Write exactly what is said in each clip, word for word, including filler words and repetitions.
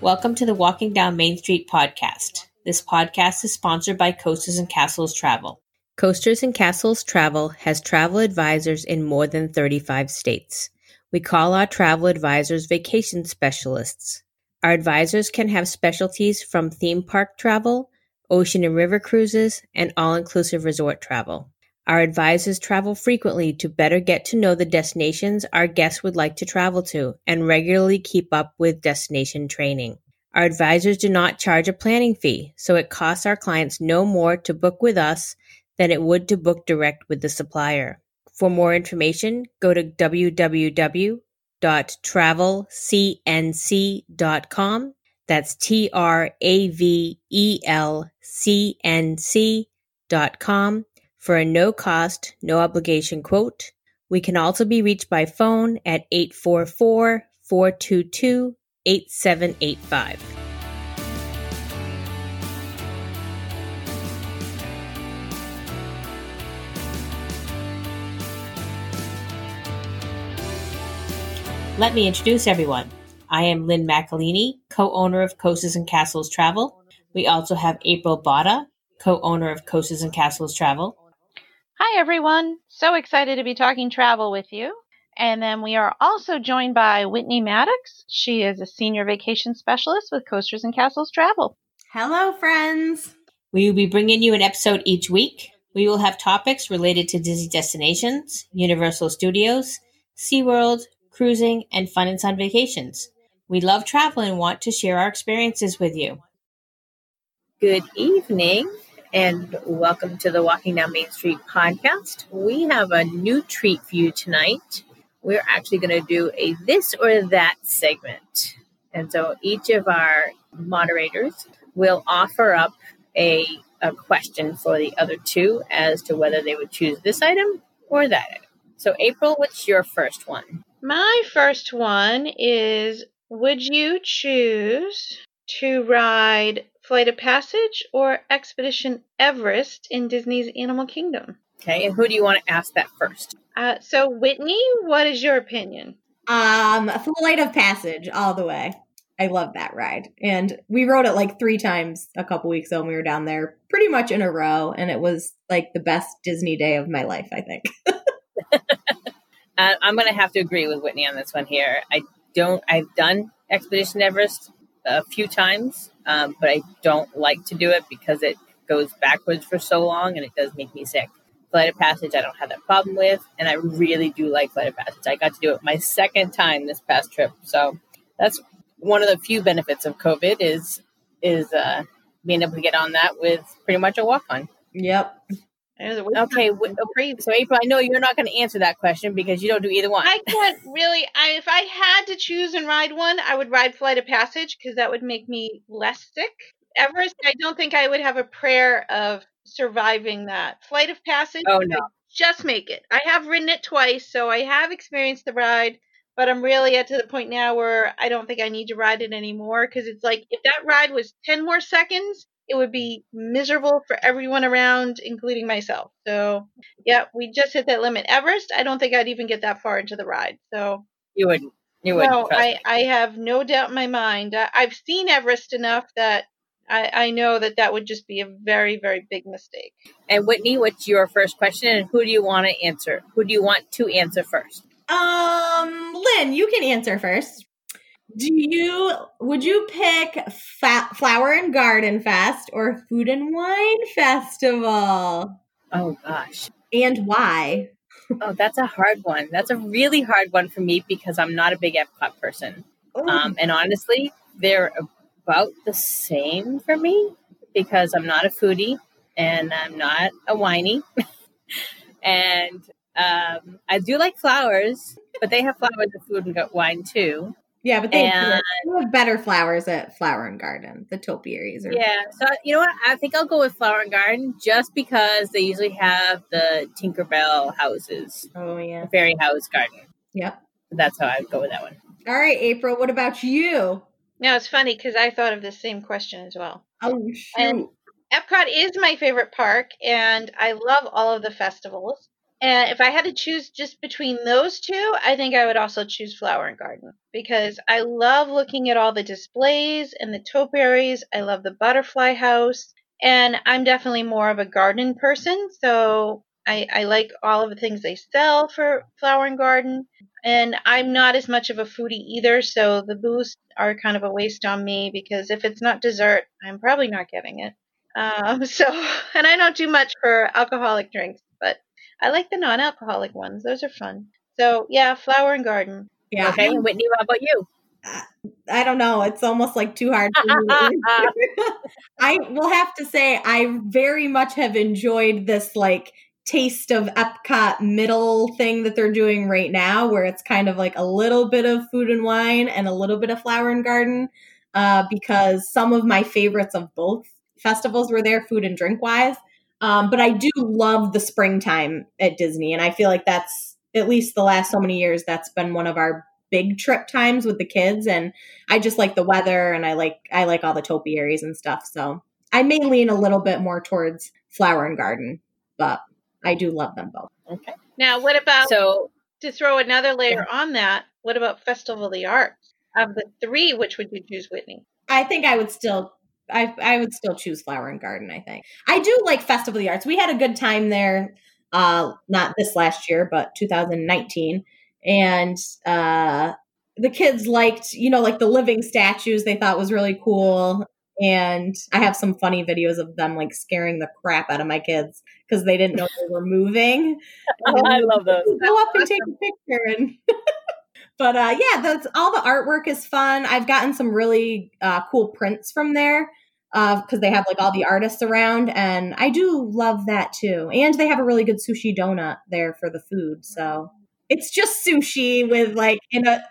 Welcome to the Walking Down Main Street podcast. This podcast is sponsored by Coasters and Castles Travel. Coasters and Castles Travel has travel advisors in more than thirty-five states. We call our travel advisors vacation specialists. Our advisors can have specialties from theme park travel, ocean and river cruises, and all-inclusive resort travel. Our advisors travel frequently to better get to know the destinations our guests would like to travel to and regularly keep up with destination training. Our advisors do not charge a planning fee, so it costs our clients no more to book with us than it would to book direct with the supplier. For more information, go to w w w dot travel c n c dot com. That's T R A V E L C N C dot com for a no-cost, no-obligation quote. We can also be reached by phone at eight four four, four two two, eight seven eight five. Let me introduce everyone. I am Lynn McElhaney, co-owner of Coasters and Castles Travel. We also have April Botta, co-owner of Coasters and Castles Travel. Hi, everyone. So excited to be talking travel with you. And then we are also joined by Whitney Maddox. She is a senior vacation specialist with Coasters and Castles Travel. Hello, friends. We will be bringing you an episode each week. We will have topics related to Disney destinations, Universal Studios, SeaWorld, cruising, and fun and sun vacations. We love travel and want to share our experiences with you. Good evening. And welcome to the Walking Down Main Street podcast. We have a new treat for you tonight. We're actually going to do a this or that segment. And so each of our moderators will offer up a, a question for the other two as to whether they would choose this item or that item. So April, what's your first one? My first one is, would you choose to ride Flight of Passage or Expedition Everest in Disney's Animal Kingdom? Okay, and who do you want to ask that first? Uh, so, Whitney, what is your opinion? Um, Flight of Passage, all the way. I love that ride. And we rode it like three times a couple weeks ago when we were down there, pretty much in a row. And it was like the best Disney day of my life, I think. uh, I'm going to have to agree with Whitney on this one here. I don't, I've done Expedition Everest a few times, um, but I don't like to do it because it goes backwards for so long and it does make me sick. Flight of Passage, I don't have that problem with, and I really do like Flight of Passage. I got to do it my second time this past trip, so that's one of the few benefits of COVID is is uh, being able to get on that with pretty much a walk-on. Yep. Okay, so April, I know you're not going to answer that question because you don't do either one. I can't really. I, if I had to choose and ride one, I would ride Flight of Passage because that would make me less sick. Everest, I don't think I would have a prayer of surviving that. Flight of Passage, oh no, just make it. I have ridden it twice, so I have experienced the ride, but I'm really at to the point now where I don't think I need to ride it anymore because it's like if that ride was ten more seconds, it would be miserable for everyone around, including myself. So, yeah, we just hit that limit. Everest, I don't think I'd even get that far into the ride. So you wouldn't. You wouldn't. No, I, I have no doubt in my mind. I, I've seen Everest enough that I, I know that that would just be a very, very big mistake. And Whitney, what's your first question, and who do you want to answer? Who do you want to answer first? Um, Lynn, you can answer first. Do you, would you pick fa- Flower and Garden Fest or Food and Wine Festival? Oh, gosh. And why? Oh, that's a hard one. That's a really hard one for me because I'm not a big Epcot person. Um, and honestly, they're about the same for me because I'm not a foodie and I'm not a whiny. and um, I do like flowers, but they have flowers and food and wine too. Yeah, but they and, have better flowers at Flower and Garden, the topiaries. Or yeah, so you know what? I think I'll go with Flower and Garden just because they usually have the Tinkerbell houses. Oh, yeah. The fairy house garden. Yep. So that's how I would go with that one. All right, April, what about you? Now, it's funny because I thought of the same question as well. Oh, shoot. And Epcot is my favorite park, and I love all of the festivals. And if I had to choose just between those two, I think I would also choose Flower and Garden because I love looking at all the displays and the topiaries. I love the butterfly house, and I'm definitely more of a garden person, so I, I like all of the things they sell for Flower and Garden. And I'm not as much of a foodie either, so the booths are kind of a waste on me because if it's not dessert, I'm probably not getting it. Um, so, and I don't do much for alcoholic drinks, but I like the non-alcoholic ones. Those are fun. So yeah, Flower and Garden. Yeah. Okay, and Whitney, what about you? I don't know. It's almost like too hard for me. to I will have to say I very much have enjoyed this like taste of Epcot middle thing that they're doing right now, where it's kind of like a little bit of Food and Wine and a little bit of Flower and Garden, uh, because some of my favorites of both festivals were there, food and drink wise. Um, but I do love the springtime at Disney, and I feel like that's at least the last so many years that's been one of our big trip times with the kids, and I just like the weather, and I like I like all the topiaries and stuff. So I may lean a little bit more towards Flower and Garden, but I do love them both. Okay. Now, what about, So to throw another layer on that, what about Festival of the Arts? Of the three, which would you choose, Whitney? I think I would still I I would still choose Flower and Garden, I think. I do like Festival of the Arts. We had a good time there, uh, not this last year, but two thousand nineteen. And uh, the kids liked, you know, like the living statues they thought was really cool. And I have some funny videos of them like scaring the crap out of my kids because they didn't know they were moving. I love those. Go up and take a picture. And but uh, yeah, that's all the artwork is fun. I've gotten some really uh, cool prints from there because uh, they have like all the artists around, and I do love that too. And they have a really good sushi donut there for the food, so it's just sushi with like in a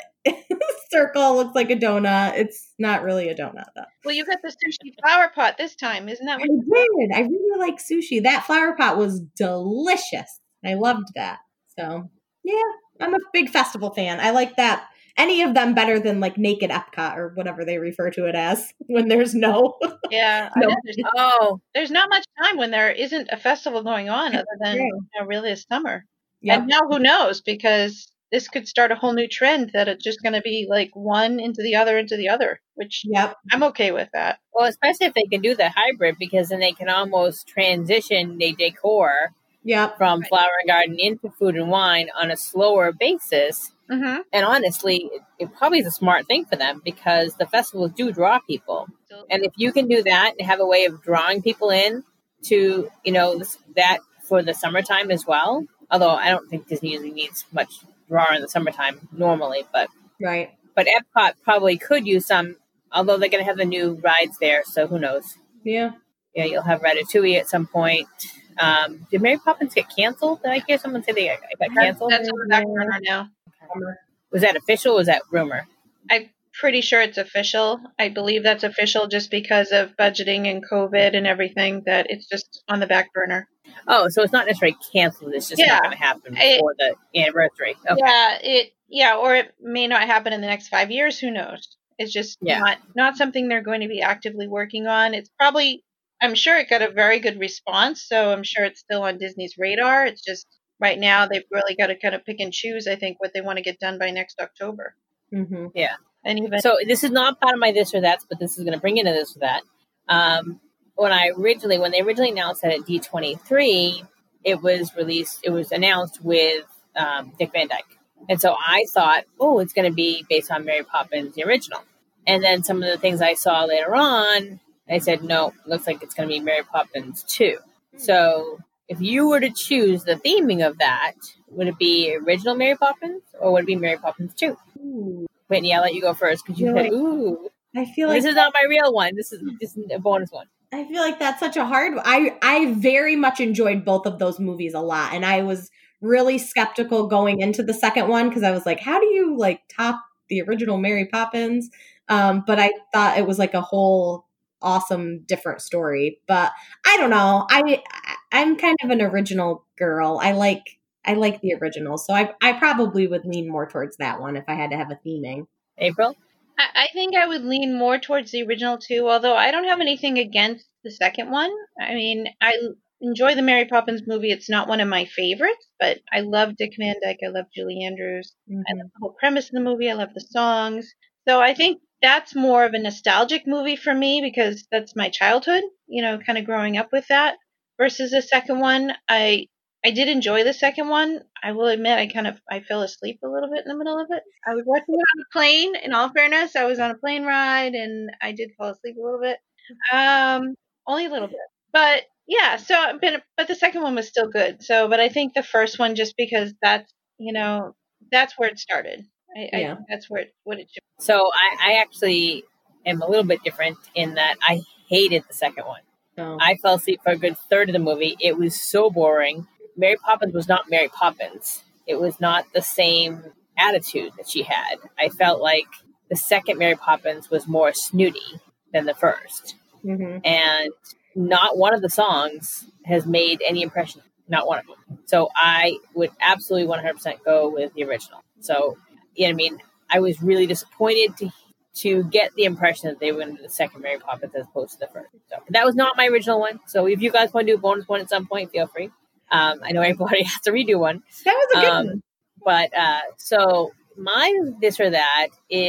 circle, looks like a donut. It's not really a donut though. Well, you got the sushi flower pot this time, isn't that I what you did. I really like sushi. That flower pot was delicious. I loved that. So yeah, I'm a big festival fan. I like that. Any of them better than like Naked Epcot or whatever they refer to it as when there's no. Yeah. No. I know there's, Oh, there's not much time when there isn't a festival going on other than true. you know, really a summer. Yep. And now who knows? Because this could start a whole new trend that it's just going to be like one into the other into the other, which Yep. I'm okay with that. well, especially if they can do the hybrid, because then they can almost transition the decor Yep. from Right. Flower and Garden into Food and Wine on a slower basis. Mm-hmm. And honestly, it, it probably is a smart thing for them because the festivals do draw people. And if you can do that and have a way of drawing people in to, you know, this, that for the summertime as well. Although I don't think Disney usually needs much draw in the summertime normally, but Right. but Epcot probably could use some, although they're going to have the new rides there, so who knows? Yeah. Yeah, you'll have Ratatouille at some point. Um, did Mary Poppins get canceled? Did I hear someone say they got, got canceled? That's on the back burner now. Was that official or was that rumor? I'm pretty sure it's official. I believe that's official just because of budgeting and COVID and everything, that it's just on the back burner. Oh, so it's not necessarily canceled. It's just Yeah. not going to happen It- before the anniversary. Okay. Yeah, it yeah, or it may not happen in the next five years. Who knows? It's just Yeah. not not something they're going to be actively working on. It's probably, I'm sure it got a very good response, so I'm sure it's still on Disney's radar. It's just right now they've really got to kind of pick and choose, I think, what they want to get done by next October. Mm-hmm. And even So this is not part of my this or that, but this is going to bring into this or that. Um, when I originally, when they originally announced that at D twenty-three, it was released, it was announced with um, Dick Van Dyke. And so I thought, oh, it's going to be based on Mary Poppins, the original. And then some of the things I saw later on, I said, no, looks like it's going to be Mary Poppins two. So if you were to choose the theming of that, would it be original Mary Poppins or would it be Mary Poppins two? Ooh. Whitney, I'll let you go first because you You're said, right. ooh. I feel like This is not my real one. This is this is a bonus one. I feel like that's such a hard. I I very much enjoyed both of those movies a lot, and I was really skeptical going into the second one because I was like, how do you like top the original Mary Poppins? Um, but I thought it was like a whole awesome different story. But I don't know. I I'm kind of an original girl. I like I like the original, so I I probably would lean more towards that one if I had to have a theming. April? I, I think I would lean more towards the original too, although I don't have anything against the second one. I mean, I enjoy the Mary Poppins movie. It's not one of my favorites, but I love Dick Van Dyke. I love Julie Andrews. Mm-hmm. I love the whole premise of the movie. I love the songs. So I think that's more of a nostalgic movie for me because that's my childhood, you know, kind of growing up with that. Versus the second one, I I did enjoy the second one. I will admit I kind of I fell asleep a little bit in the middle of it. I was watching it on a plane. In all fairness, I was on a plane ride and I did fall asleep a little bit. Um, only a little bit. But yeah, so but, but the second one was still good. So, but I think the first one, just because that's you know that's where it started. I, yeah. I think that's where it, what it should. So I, I actually am a little bit different in that I hated the second one. Oh. I fell asleep for a good third of the movie. It was so boring. Mary Poppins was not Mary Poppins. It was not the same attitude that she had. I felt like the second Mary Poppins was more snooty than the first. Mm-hmm. And not one of the songs has made any impression. Not one of them. So I would absolutely one hundred percent go with the original. So, you know what I mean? I was really disappointed to to get the impression that they were going to do the second Mary Poppins as opposed to the first. So that was not my original one. So if you guys want to do a bonus one at some point, feel free. Um, I know everybody has to redo one. That was a good um, one. But uh, so my this or that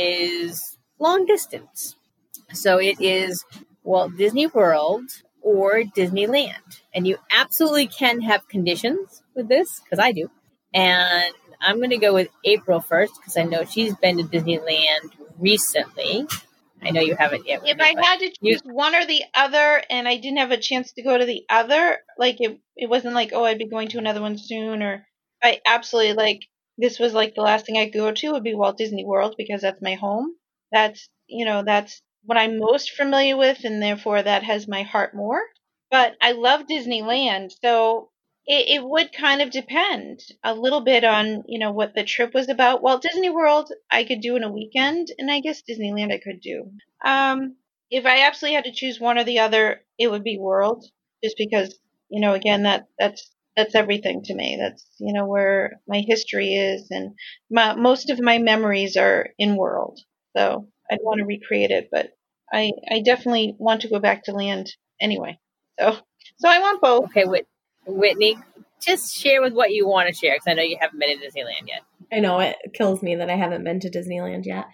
is long distance. So it is Walt Disney World or Disneyland. And you absolutely can have conditions with this, because I do. And I'm going to go with April first, because I know she's been to Disneyland recently. I know you haven't yet. If I had to choose you, one or the other, and I didn't have a chance to go to the other, like it, it wasn't like, oh, I'd be going to another one soon, or I absolutely like this was like the last thing I could go to would be Walt Disney World because that's my home. That's you know that's what I'm most familiar with, and therefore that has my heart more. But I love Disneyland, so it, it would kind of depend a little bit on, you know, what the trip was about. Walt Disney World, I could do in a weekend, and I guess Disneyland I could do. Um, if I absolutely had to choose one or the other, it would be World, just because, you know, again, that that's that's everything to me. That's, you know, where my history is, and my, most of my memories are in World. So I'd want to recreate it, but I I definitely want to go back to Land anyway. So so I want both. Okay, Whit- Whitney, just share with what you want to share, because I know you haven't been to Disneyland yet. I know, it kills me that I haven't been to Disneyland yet.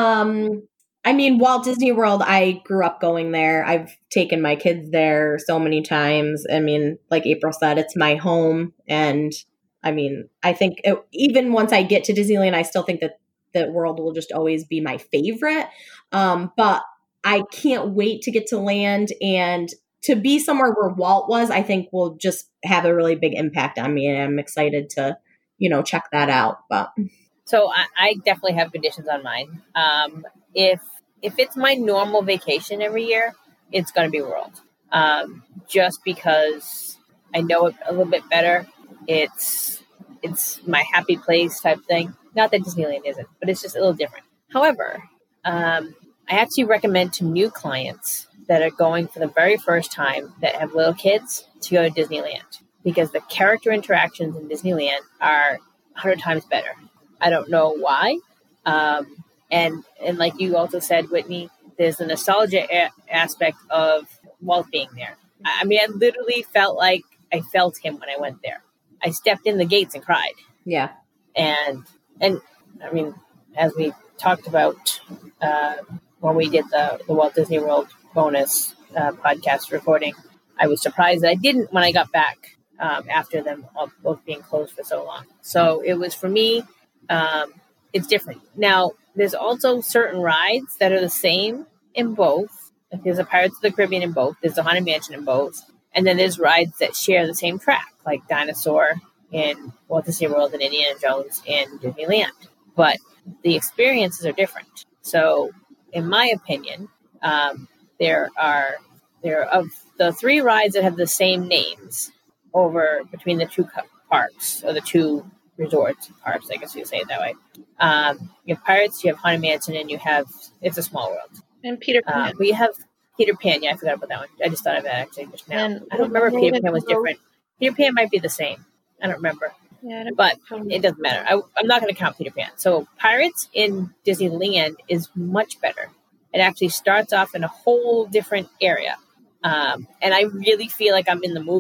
Um, I mean, Walt Disney World, I grew up going there. I've taken my kids there so many times. I mean, like April said, it's my home. And I mean, I think it, even once I get to Disneyland, I still think that the World will just always be my favorite. Um, but I can't wait to get to Land, and to be somewhere where Walt was, I think will just have a really big impact on me. And I'm excited to, you know, check that out. But so I, I definitely have conditions on mine. Um, if, if it's my normal vacation every year, it's going to be World. Um, just because I know it a little bit better. It's, it's my happy place type thing. Not that Disneyland isn't, but it's just a little different. However, um, I actually recommend to new clients that are going for the very first time that have little kids to go to Disneyland, because the character interactions in Disneyland are a hundred times better. I don't know why. Um, and, and like you also said, Whitney, there's the nostalgia a- aspect of Walt being there. I mean, I literally felt like I felt him when I went there. I stepped in the gates and cried. Yeah. And, and I mean, as we talked about, uh, when we did the, the Walt Disney World bonus uh, podcast recording, I was surprised that I didn't when I got back um, after them all, both being closed for so long. So it was, for me, um, it's different. Now, there's also certain rides that are the same in both. Like there's a Pirates of the Caribbean in both. There's a Haunted Mansion in both. And then there's rides that share the same track, like Dinosaur in Walt Disney World and Indiana Jones in Disneyland. But the experiences are different. So in my opinion, um, there are there are, of the three rides that have the same names over between the two parks, or the two resorts parks, I guess you say it that way. Um, you have Pirates, you have Haunted Mansion, and you have It's a Small World. And Peter Pan. Uh, we have Peter Pan. Yeah, I forgot about that one. I just thought of it actually just now. And I don't remember if Peter Pan was different. Peter Pan might be the same. I don't remember. Yeah, don't but it doesn't matter. I, I'm not going to count Peter Pan. So Pirates in Disneyland is much better. It actually starts off in a whole different area. Um, and I really feel like I'm in the movie.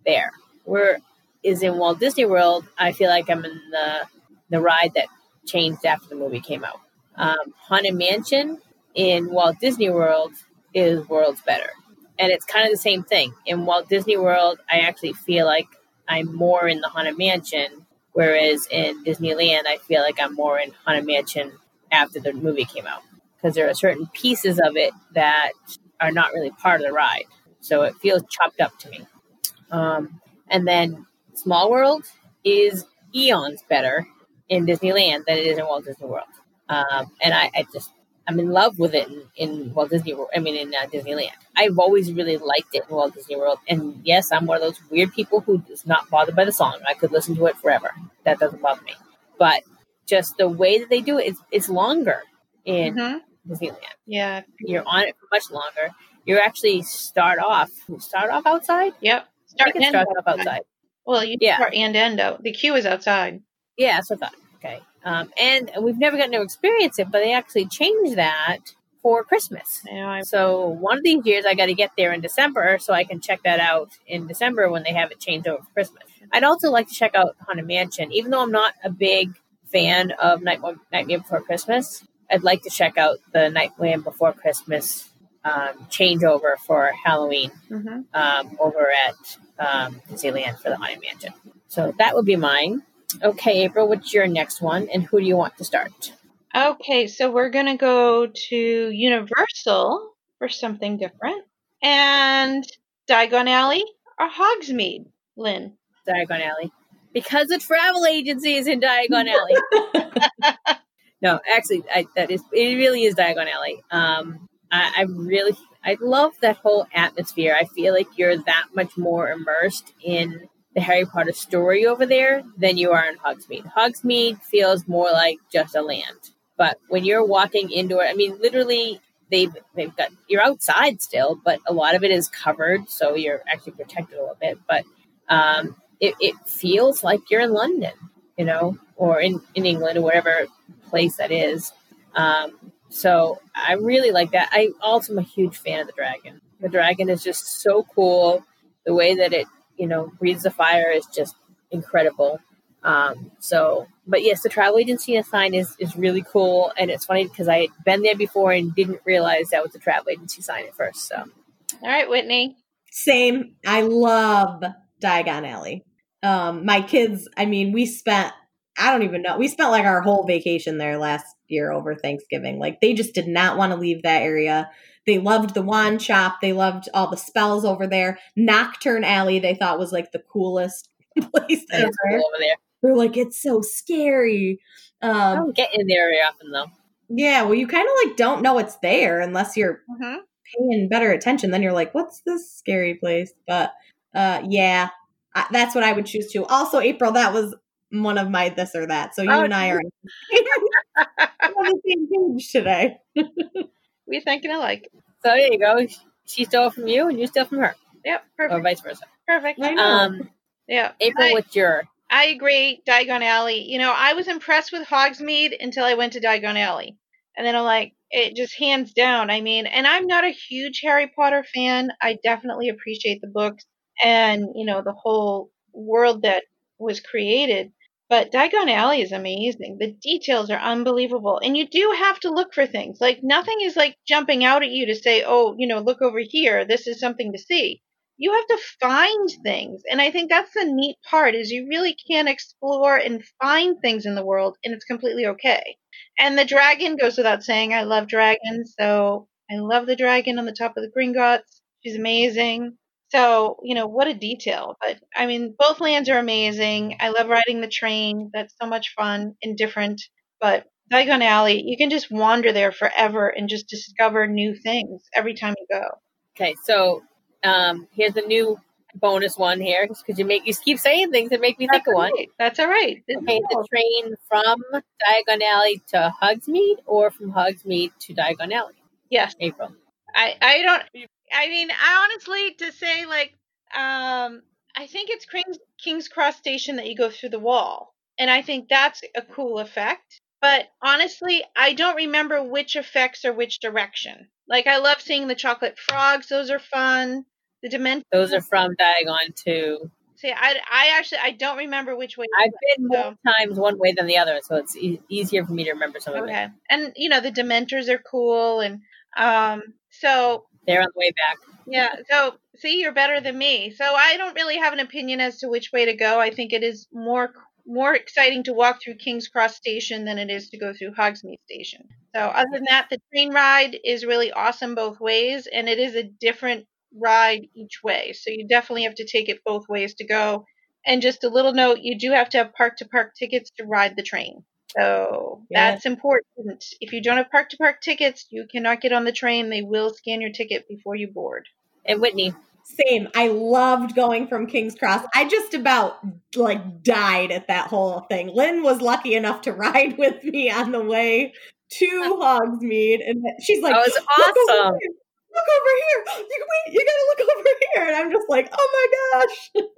there. Where is in Walt Disney World, I feel like I'm in the the ride that changed after the movie came out. Um, Haunted Mansion in Walt Disney World is worlds better. And it's kind of the same thing. In Walt Disney World, I actually feel like I'm more in the Haunted Mansion, whereas in Disneyland, I feel like I'm more in Haunted Mansion after the movie came out. Because there are certain pieces of it that are not really part of the ride. So it feels chopped up to me. Um, and then Small World is eons better in Disneyland than it is in Walt Disney World. Um, and I, I just, I'm in love with it in, in Walt Disney World. I mean, in uh, Disneyland. I've always really liked it in Walt Disney World. And yes, I'm one of those weird people who is not bothered by the song. I could listen to it forever. That doesn't bother me. But just the way that they do it, it's, it's longer in mm-hmm. Disneyland. Yeah. You're on it for much longer. You actually start off, start off outside? Yep. Start, you can start off outside. Well, you yeah. start and end out. The queue is outside. Yeah, so I thought. Okay. Um, and we've never gotten to experience it, but they actually changed that for Christmas. Yeah, I- so one of these years I got to get there in December so I can check that out in December when they have it changed over for Christmas. I'd also like to check out Haunted Mansion. Even though I'm not a big fan of Night- Nightmare Before Christmas, I'd like to check out the Nightmare Before Christmas um, changeover for Halloween mm-hmm. um, over at um, Disneyland for the Haunted Mansion. So that would be mine. Okay, April, what's your next one, and who do you want to start? Okay, so we're going to go to Universal for something different. And Diagon Alley or Hogsmeade, Lynn? Diagon Alley. Because the travel agency is in Diagon Alley. No, actually, I, that is it really is Diagon Alley. Um, I, I really, I love that whole atmosphere. I feel like you're that much more immersed in the Harry Potter story over there than you are in Hogsmeade. Hogsmeade feels more like just a land. But when you're walking into it, I mean, literally, they've, they've got, you're outside still, but a lot of it is covered, so you're actually protected a little bit. But um, it, it feels like you're in London, you know, or in, in England or whatever place that is. Um, so I really like that. I also am a huge fan of the dragon. The dragon is just so cool. The way that it, you know, breathes the fire is just incredible. Um, so, but yes, the travel agency sign is, is really cool. And it's funny because I had been there before and didn't realize that was the travel agency sign at first. So, all right, Whitney. Same. I love Diagon Alley. Um, my kids, I mean, we spent, I don't even know, we spent like our whole vacation there last year over Thanksgiving. Like they just did not want to leave that area. They loved the wand shop. They loved all the spells over there. Nocturne Alley, they thought was like the coolest place ever. Cool over there. They're like, it's so scary. Um, I don't get in there very often though. Yeah, well, you kind of like don't know it's there unless you're mm-hmm. paying better attention. Then you're like, what's this scary place? But uh, yeah, I, that's what I would choose too. Also, April, that was one of my this or that. So you oh, and I are on the same page today. We thinking alike. So there you go. She stole from you and you stole from her. Yep, perfect. Or vice versa. Perfect. Um, yeah. April, I, what's your... I agree. Diagon Alley. You know, I was impressed with Hogsmeade until I went to Diagon Alley. And then I'm like, it just hands down. I mean, and I'm not a huge Harry Potter fan. I definitely appreciate the books and, you know, the whole world that was created. But Diagon Alley is amazing. The details are unbelievable. And you do have to look for things. Like, nothing is like jumping out at you to say, oh, you know, look over here. This is something to see. You have to find things. And I think that's the neat part is you really can explore and find things in the world, and it's completely okay. And the dragon goes without saying. I love dragons. So I love the dragon on the top of the Gringotts. She's amazing. So, you know, what a detail. But, I mean, both lands are amazing. I love riding the train. That's so much fun and different. But Diagon Alley, you can just wander there forever and just discover new things every time you go. Okay, so um, here's a new bonus one here because you make you keep saying things that make me That's think of one. Right. That's all right. This okay, the train from Diagon Alley to Hogsmeade or from Hogsmeade to Diagon Alley? Yes. April. I, I don't... I mean, I honestly, to say, like, um, I think it's King's, King's Cross Station that you go through the wall. And I think that's a cool effect. But honestly, I don't remember which effects are which direction. Like, I love seeing the chocolate frogs. Those are fun. The Dementor. Those are from Diagon to See, I, I actually I don't remember which way. I've been more so. times one way than the other, so it's e- easier for me to remember some of it. Okay, and you know the Dementors are cool, and um, so they're on the way back. Yeah, so see, you're better than me. So I don't really have an opinion as to which way to go. I think it is more more exciting to walk through King's Cross Station than it is to go through Hogsmeade Station. So other than that, the train ride is really awesome both ways, and it is a different ride each way. So you definitely have to take it both ways to go. And just a little note, you do have to have park-to-park tickets to ride the train. So Yeah. that's important. If you don't have park-to-park tickets, you cannot get on the train. They will scan your ticket before you board. And Whitney. Same. I loved going from King's Cross. I just about like died at that whole thing. Lynn was lucky enough to ride with me on the way to Hogsmeade, and she's like, "That was look awesome! Over here. Look over here! You wait, you gotta look over here!" And I'm just like, "Oh my gosh!"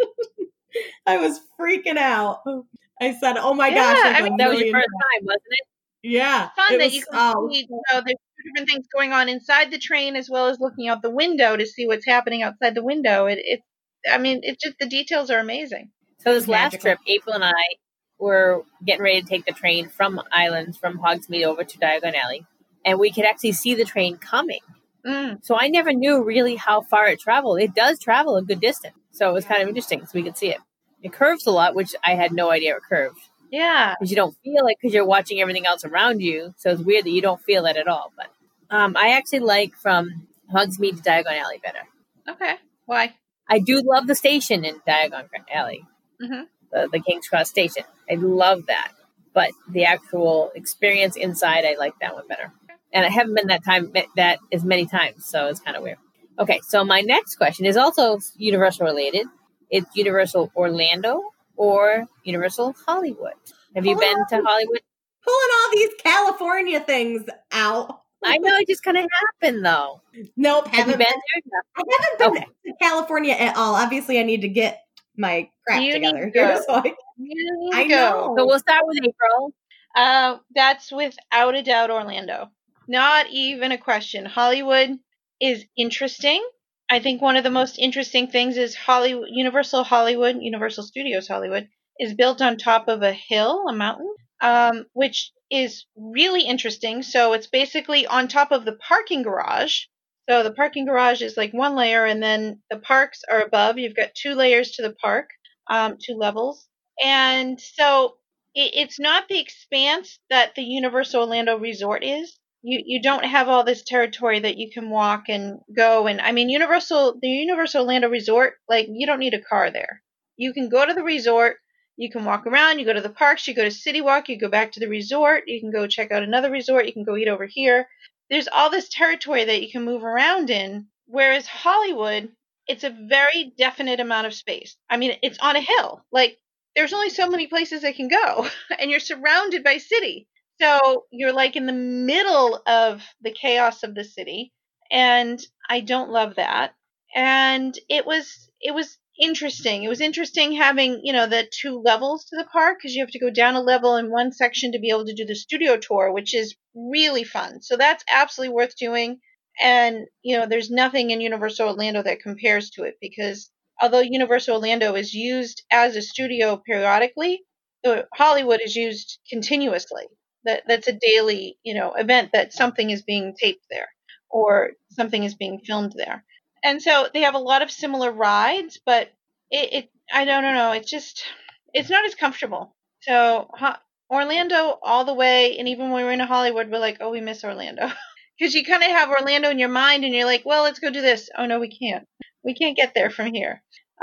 I was freaking out. I said, "Oh my yeah, gosh!" Like I mean, that was your million first time, wasn't it? Yeah, it's fun it that was, you can oh, see. So there's two different things going on inside the train as well as looking out the window to see what's happening outside the window. It, it I mean, it's just the details are amazing. So this last magical. trip, April and I were getting ready to take the train from Islands, from Hogsmeade over to Diagon Alley, and we could actually see the train coming. Mm. So I never knew really how far it traveled. It does travel a good distance, so it was kind of interesting, so we could see it. It curves a lot, which I had no idea it curved. Yeah. Because you don't feel it because you're watching everything else around you, so it's weird that you don't feel it at all. But um, I actually like from Hogsmeade to Diagon Alley better. Okay. Why? I do love the station in Diagon Alley, Mm-hmm. the, the King's Cross station. I love that. But the actual experience inside, I like that one better. And I haven't been that time that as many times, so it's kind of weird. Okay, so my next question is also Universal related. It's Universal Orlando or Universal Hollywood. Have you been to Hollywood? Pulling all these California things out. I know, it just kind of happened, though. Nope. Have you haven't been been, there? I haven't been Okay. to California at all. Obviously, I need to get my crap You together need to here. go. So I, You need to I go. know. So we'll start with April. Uh, that's without a doubt Orlando. Not even a question. Hollywood is interesting. I think one of the most interesting things is Hollywood, Universal Hollywood, Universal Studios Hollywood, is built on top of a hill, a mountain, um, which is really interesting. So it's basically on top of the parking garage. So the parking garage is like one layer, and then the parks are above. You've got two layers to the park, um, two levels. And so it, it's not the expanse that the Universal Orlando Resort is. You you don't have all this territory that you can walk and go. And I mean, Universal, the Universal Orlando Resort, like, you don't need a car there. You can go to the resort. You can walk around, you go to the parks, you go to City Walk, you go back to the resort, you can go check out another resort, you can go eat over here. There's all this territory that you can move around in, whereas Hollywood, it's a very definite amount of space. I mean, it's on a hill. Like, there's only so many places it can go, and you're surrounded by city. So you're like in the middle of the chaos of the city, and I don't love that. And it was, it was interesting. It was interesting having, you know, the two levels to the park, because you have to go down a level in one section to be able to do the studio tour, which is really fun. So that's absolutely worth doing. And, you know, there's nothing in Universal Orlando that compares to it, because although Universal Orlando is used as a studio periodically, the Hollywood is used continuously. That that's a daily, you know, event that something is being taped there or something is being filmed there. And so they have a lot of similar rides, but it, it I don't know, it's just, it's not as comfortable. So ha, Orlando all the way, and even when we're in Hollywood, we're like, oh, we miss Orlando. Because you kind of have Orlando in your mind, and you're like, well, let's go do this. Oh, no, we can't. We can't get there from here.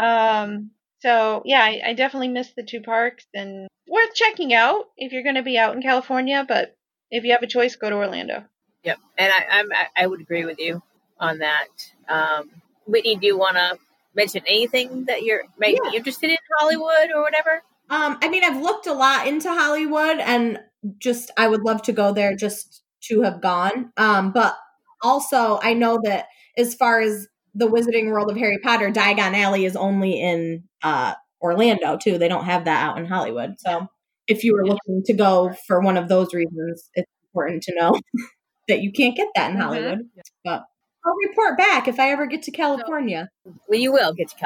Um, so, yeah, I, I definitely miss the two parks, and worth checking out if you're going to be out in California, but if you have a choice, go to Orlando. Yep, and I I'm, I would agree with you on that. Um, Whitney, do you want to mention anything that you're maybe Yeah. interested in Hollywood or whatever? Um, I mean, I've looked a lot into Hollywood, and just I would love to go there just to have gone. Um, but also, I know that as far as the Wizarding World of Harry Potter, Diagon Alley is only in uh, Orlando too. They don't have that out in Hollywood. So if you were looking to go for one of those reasons, it's important to know that you can't get that in Mhm. Hollywood. But I'll report back if I ever get to California. Well, you will get to California.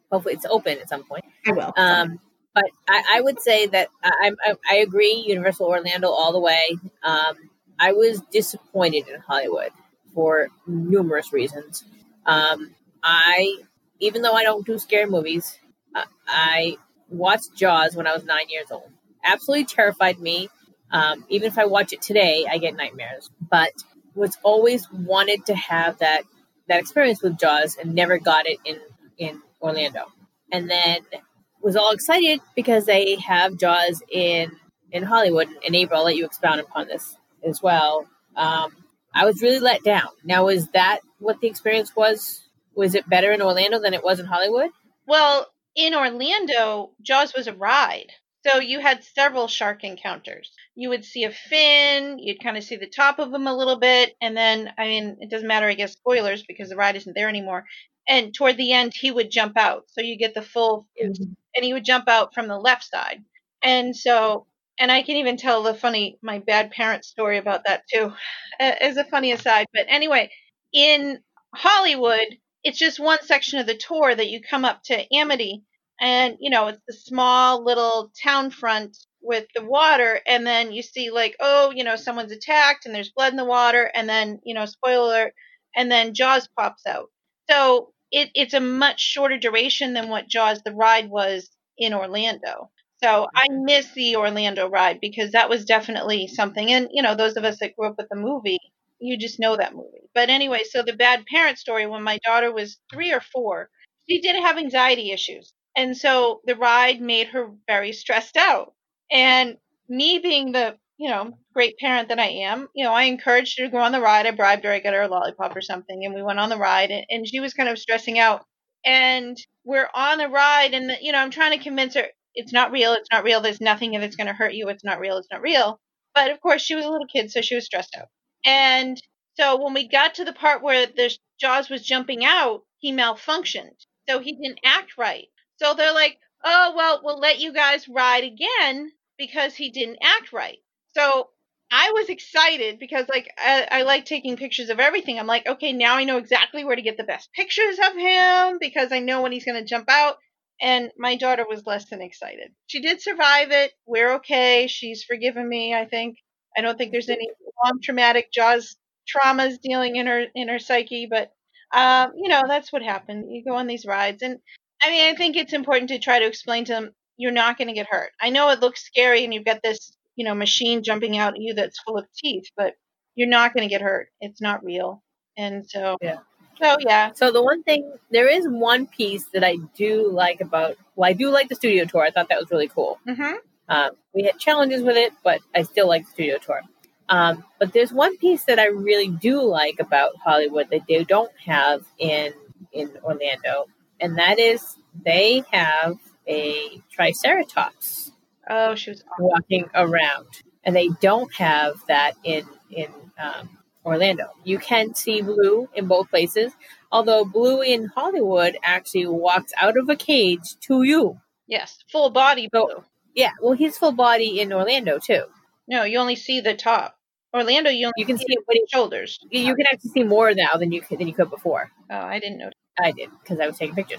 hopefully it's open at some point. I will. Um, but I, I would say that I, I, I agree, Universal Orlando all the way. Um, I was disappointed in Hollywood for numerous reasons. Um, I, even though I don't do scary movies, uh, I watched Jaws when I was nine years old. Absolutely terrified me. Um, even if I watch it today, I get nightmares. But was always wanted to have that that experience with Jaws and never got it in, in Orlando. And then was all excited because they have Jaws in, in Hollywood. And April, I'll let you expound upon this as well. Um, I was really let down. Now, is that what the experience was? Was it better in Orlando than it was in Hollywood? Well, in Orlando, Jaws was a ride. So you had several shark encounters. You would see a fin, you'd kind of see the top of them a little bit, and then, I mean, it doesn't matter, I guess, spoilers, because the ride isn't there anymore. And toward the end, he would jump out. So you get the full view. Mm-hmm. And he would jump out from the left side. And so, and I can even tell the funny, my bad parent story about that, too, as a funny aside. But anyway, in Hollywood, it's just one section of the tour that you come up to Amity. And, you know, it's the small little town front with the water. And then you see like, oh, you know, someone's attacked and there's blood in the water. And then, you know, spoiler alert, and then Jaws pops out. So it, it's a much shorter duration than what Jaws the ride was in Orlando. So I miss the Orlando ride because that was definitely something. And, you know, those of us that grew up with the movie, you just know that movie. But anyway, so the bad parent story, when my daughter was three or four, she did have anxiety issues. And so the ride made her very stressed out. And me being the, you know, great parent that I am, you know, I encouraged her to go on the ride. I bribed her. I got her a lollipop or something. And we went on the ride. And, and she was kind of stressing out. And we're on the ride. And, the, you know, I'm trying to convince her it's not real. It's not real. There's nothing that's going to hurt you. It's not real. It's not real. But, of course, she was a little kid, so she was stressed out. And so when we got to the part where the Jaws was jumping out, he malfunctioned. So he didn't act right. So they're like, oh, well, we'll let you guys ride again because he didn't act right. So I was excited because, like, I, I like taking pictures of everything. I'm like, okay, now I know exactly where to get the best pictures of him because I know when he's going to jump out. And my daughter was less than excited. She did survive it. We're okay. She's forgiven me, I think. I don't think there's any long traumatic Jaws traumas dealing in her in her psyche. But, um, you know, that's what happened. You go on these rides. And, I mean, I think it's important to try to explain to them, you're not going to get hurt. I know it looks scary and you've got this, you know, machine jumping out at you that's full of teeth, but you're not going to get hurt. It's not real. And so, yeah. So, yeah. So the one thing, there is one piece that I do like about, well, I do like the studio tour. I thought that was really cool. Mm-hmm. Um, we had challenges with it, but I still like the studio tour. Um, but there's one piece that I really do like about Hollywood that they don't have in in Orlando, and that is they have a Triceratops. Oh, she was awesome. Walking around, and they don't have that in in um, Orlando. You can see Blue in both places, although Blue in Hollywood actually walks out of a cage to you. Yes, full body Blue. So, yeah, well, he's full body in Orlando too. No, you only see the top. Orlando, you only you can see, see his shoulders. You can actually see more now than you could, than you could before. Oh, I didn't know. I did because I was taking pictures.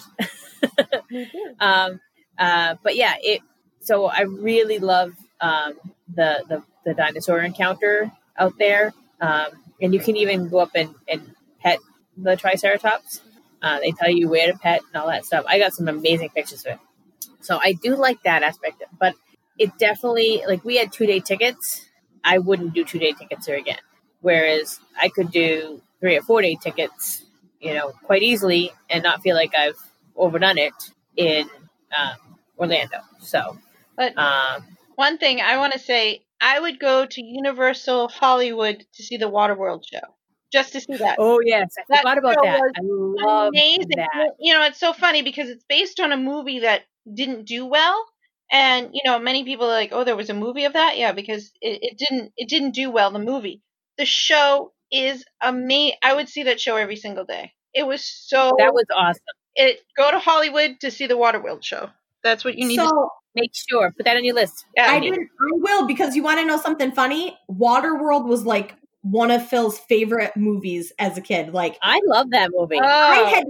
um, uh, but yeah, it. So I really love um, the, the the dinosaur encounter out there, um, and you can even go up and, and pet the Triceratops. Uh, they tell you where to pet and all that stuff. I got some amazing pictures of it. So I do like that aspect, but it definitely, like, we had two day tickets. I wouldn't do two day tickets there again. Whereas I could do three or four day tickets, you know, quite easily and not feel like I've overdone it in um, Orlando. So, but um, one thing I want to say, I would go to Universal Hollywood to see the Waterworld show. Just to see that. Oh, yes. I that forgot about that. I love amazing. that. You know, it's so funny because it's based on a movie that didn't do well. And, you know, many people are like, oh, there was a movie of that? Yeah, because it, it didn't it didn't do well, the movie. The show is amazing. I would see that show every single day. It was so... That was awesome. It Go to Hollywood to see the Waterworld show. That's what you need so, to make sure. Put that on your list. Yeah, I, did, I will, because you want to know something funny? Waterworld was like one of Phil's favorite movies as a kid. Like, I love that movie. Oh. I had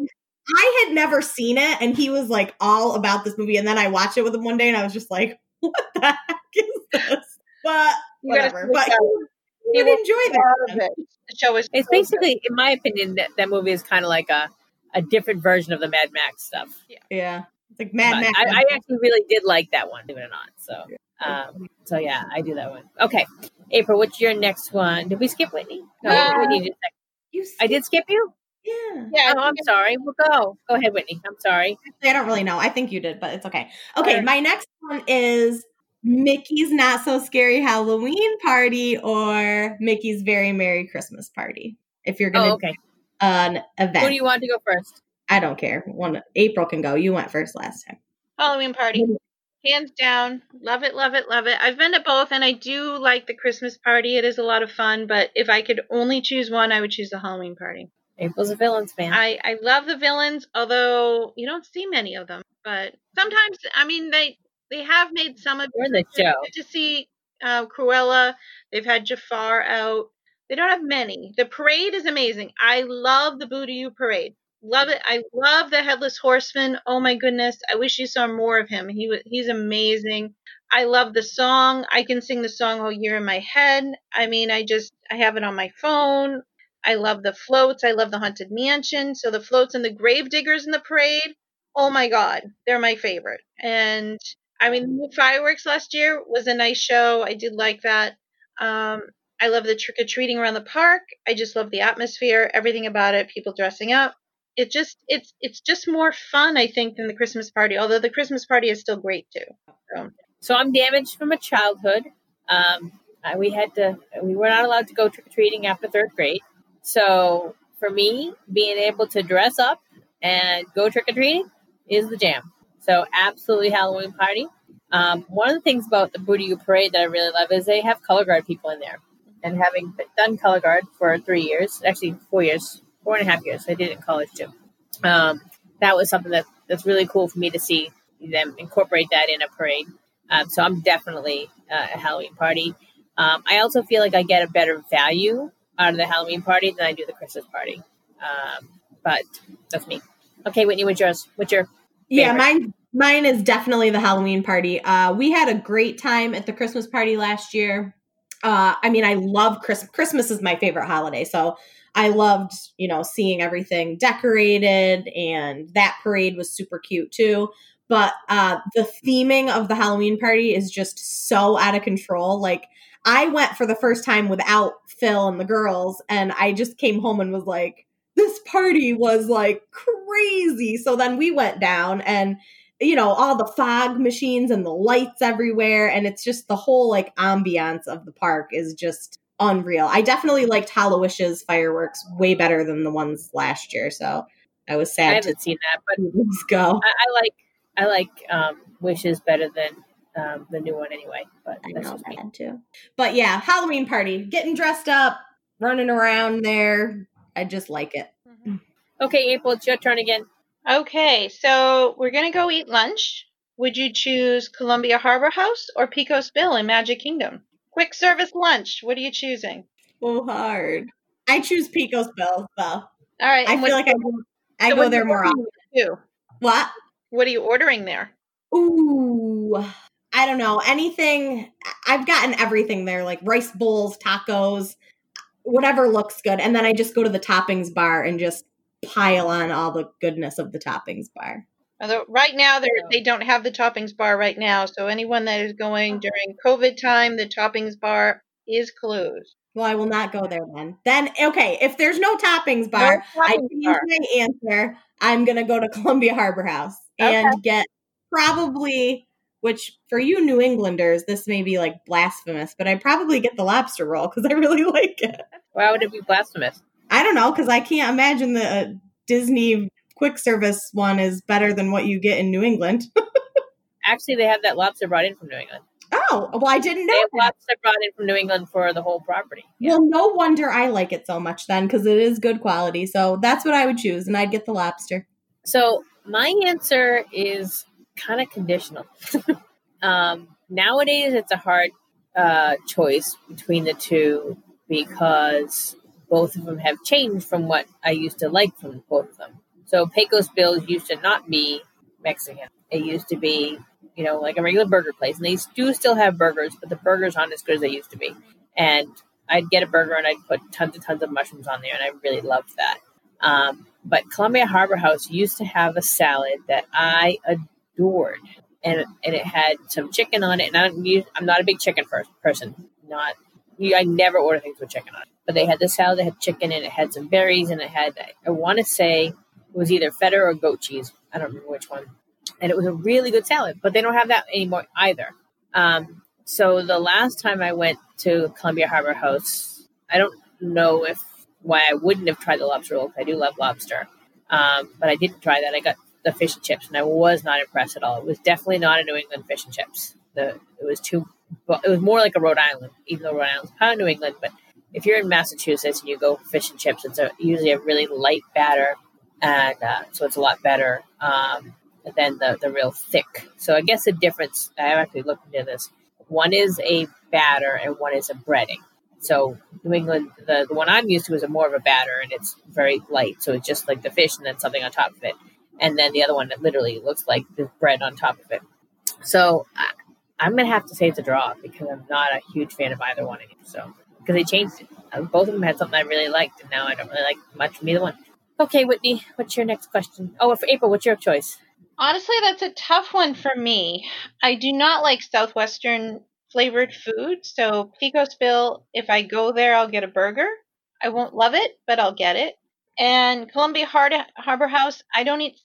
I had never seen it, and he was like all about this movie. And then I watched it with him one day, and I was just like, "What the heck is this?" But You gotta whatever. see But it. he would enjoy that. Love it. The show is It's so good. basically, in my opinion, that, that movie is kind of like a, a different version of the Mad Max stuff. Yeah, it's like Mad But Max. I, I actually really did like that one, believe it or not. So, um, so yeah, I do that one. Okay, April, what's your next one? Did we skip Whitney? No, Uh, Whitney did. You I did skip you. Yeah. Yeah, Oh, I'm sorry. Well, go. Go ahead, Whitney. I'm sorry. I don't really know. I think you did, but it's okay. Okay, Sure. my next one is Mickey's Not So Scary Halloween Party or Mickey's Very Merry Christmas Party. If you're going to Oh, okay. do an event. Who do you want to go first? I don't care. One April can go. You went first last time. Halloween party. Hands down. Love it, love it, love it. I've been to both, and I do like the Christmas party. It is a lot of fun, but if I could only choose one, I would choose the Halloween party. April's a villains fan. I, I love the villains, although you don't see many of them. But sometimes, I mean, they they have made some of We're in the show. Good to see uh, Cruella. They've had Jafar out. They don't have many. The parade is amazing. I love the Boo to You parade. Love it. I love the Headless Horseman. Oh my goodness. I wish you saw more of him. He was he's amazing. I love the song. I can sing the song all year in my head. I mean, I just I have it on my phone. I love the floats. I love the Haunted Mansion. So the floats and the grave diggers in the parade. Oh my God. They're my favorite. And I mean, the fireworks last year was a nice show. I did like that. Um, I love the trick-or-treating around the park. I just love the atmosphere, everything about it, people dressing up. It just it's it's just more fun, I think, than the Christmas party, although the Christmas party is still great too. So, So I'm damaged from a childhood. Um, I- we had to, we were not allowed to go trick-or-treating after third grade. So for me, being able to dress up and go trick-or-treating is the jam. So absolutely Halloween party. Um, one of the things about the Boo to You parade that I really love is they have color guard people in there. And having done color guard for three years, actually four years, four and a half years, I did it in college too. Um, that was something that, that's really cool for me to see them incorporate that in a parade. Um, so I'm definitely uh, a Halloween party. Um, I also feel like I get a better value out of the Halloween party than I do the Christmas party. Um, but that's me. Okay, Whitney, what's yours? What's your Yeah, favorite? mine mine is definitely the Halloween party. Uh, we had a great time at the Christmas party last year. Uh, I mean, I love Christmas. Christmas is my favorite holiday, so I loved, you know, seeing everything decorated, and that parade was super cute too. But uh, the theming of the Halloween party is just so out of control. Like, I went for the first time without Phil and the girls, and I just came home and was like, this party was like crazy. So then we went down, and you know, all the fog machines and the lights everywhere. And it's just the whole like ambiance of the park is just unreal. I definitely liked Hallowish's fireworks way better than the ones last year. So I was I sad to haven't seen that, but let's go. I, I like I like um, Wishes better than um, the new one anyway. But I that's know just me. that too. But yeah, Halloween party, getting dressed up, running around there. I just like it. Okay, April, it's your turn again. okay, so we're gonna go eat lunch. Would you choose Columbia Harbor House or Pico's Bill in Magic Kingdom? Quick service lunch. What are you choosing? So hard. I choose Pico's Bill, though. All right. I and feel what- like I go, I so go what are there you more often. ordering too? What? What are you ordering there? Ooh, I don't know. Anything. I've gotten everything there, like rice bowls, tacos, whatever looks good. And then I just go to the toppings bar and just pile on all the goodness of the toppings bar. Although right now they they don't have the toppings bar right now, so anyone that is going during COVID time, the toppings bar is closed. Well, I will not go there then. Then, okay, if there's no toppings bar, No I toppings change bar. my answer. I'm going to go to Columbia Harbor House and get probably, which for you New Englanders, this may be like blasphemous, but I'd probably get the lobster roll because I really like it. Why would it be blasphemous? I don't know, because I can't imagine the uh, Disney quick service one is better than what you get in New England. Actually, they have that lobster brought in from New England. Oh, well, I didn't They know have that. lobster brought in from New England for the whole property. Yeah. Well, no wonder I like it so much then, because it is good quality. So that's what I would choose, and I'd get the lobster. So my answer is kind of conditional. um, nowadays, it's a hard uh, choice between the two because both of them have changed from what I used to like from both of them. So Pecos Bill's used to not be Mexican. It used to be, you know, like a regular burger place. And they do still have burgers, but the burgers aren't as good as they used to be. And I'd get a burger and I'd put tons and tons of mushrooms on there, and I really loved that. Um, but Columbia Harbor House used to have a salad that I adored. And, and it had some chicken on it. And I don't use, I'm not a big chicken first person. Not, I never order things with chicken on it. But they had the salad that had chicken, and it had some berries, and it had, I want to say, it was either feta or goat cheese. I don't remember which one. And it was a really good salad, but they don't have that anymore either. Um, so the last time I went to Columbia Harbor House, I don't know if why I wouldn't have tried the lobster roll, because I do love lobster. Um, but I didn't try that. I got the fish and chips, and I was not impressed at all. It was definitely not a New England fish and chips. The It was too, it was more like a Rhode Island, even though Rhode Island's kind of New England. But if you're in Massachusetts and you go fish and chips, it's a, usually a really light batter, and uh, so it's a lot better. Um, than the, the real thick. So I guess the difference, I actually looked into this. One is a batter and one is a breading. So New England, the, the one I'm used to is a more of a batter, and it's very light. So it's just like the fish and then something on top of it. And then the other one that literally looks like the bread on top of it. So I, I'm going to have to say it's a draw, because I'm not a huge fan of either one of them. So, because they changed it. Uh, both of them had something I really liked, and now I don't really like much from either one. Okay, Whitney, what's your next question? Oh, for April, what's your choice? Honestly, that's a tough one for me. I do not like Southwestern flavored food. So Pecos Bill, if I go there, I'll get a burger. I won't love it, but I'll get it. And Columbia Harbor House, I don't eat.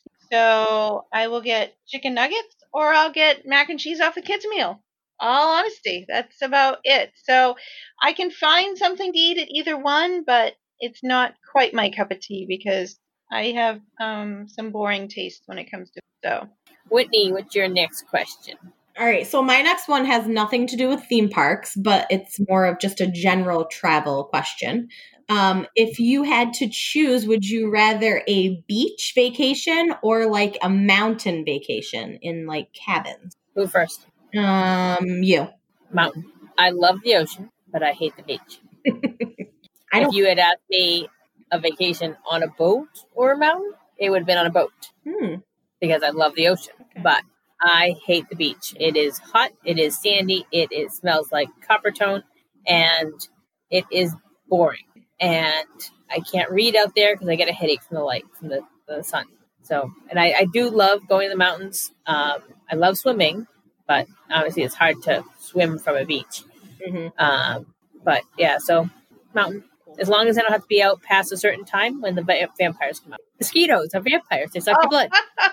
So I will get chicken nuggets, or I'll get mac and cheese off the kids' meal. All honesty, that's about it. So I can find something to eat at either one, but it's not quite my cup of tea, because I have um, some boring taste when it comes to so. Whitney, what's your next question? All right, so my next one has nothing to do with theme parks, but it's more of just a general travel question. Um, if you had to choose, would you rather a beach vacation or like a mountain vacation in like cabins? Who first? Um, you. Mountain. I love the ocean, but I hate the beach. I don't. If you had asked me a vacation on a boat or a mountain, it would have been on a boat. Hmm. Because I love the ocean, okay. But I hate the beach. It is hot. It is sandy. It is smells like copper tone, and it is boring. And I can't read out there because I get a headache from the light, from the, the sun. So, and I, I do love going to the mountains. Um, I love swimming, but obviously it's hard to swim from a beach. Mm-hmm. Um, but yeah, so mountain. As long as I don't have to be out past a certain time when the va- vampires come out. Mosquitoes are vampires. They suck your blood.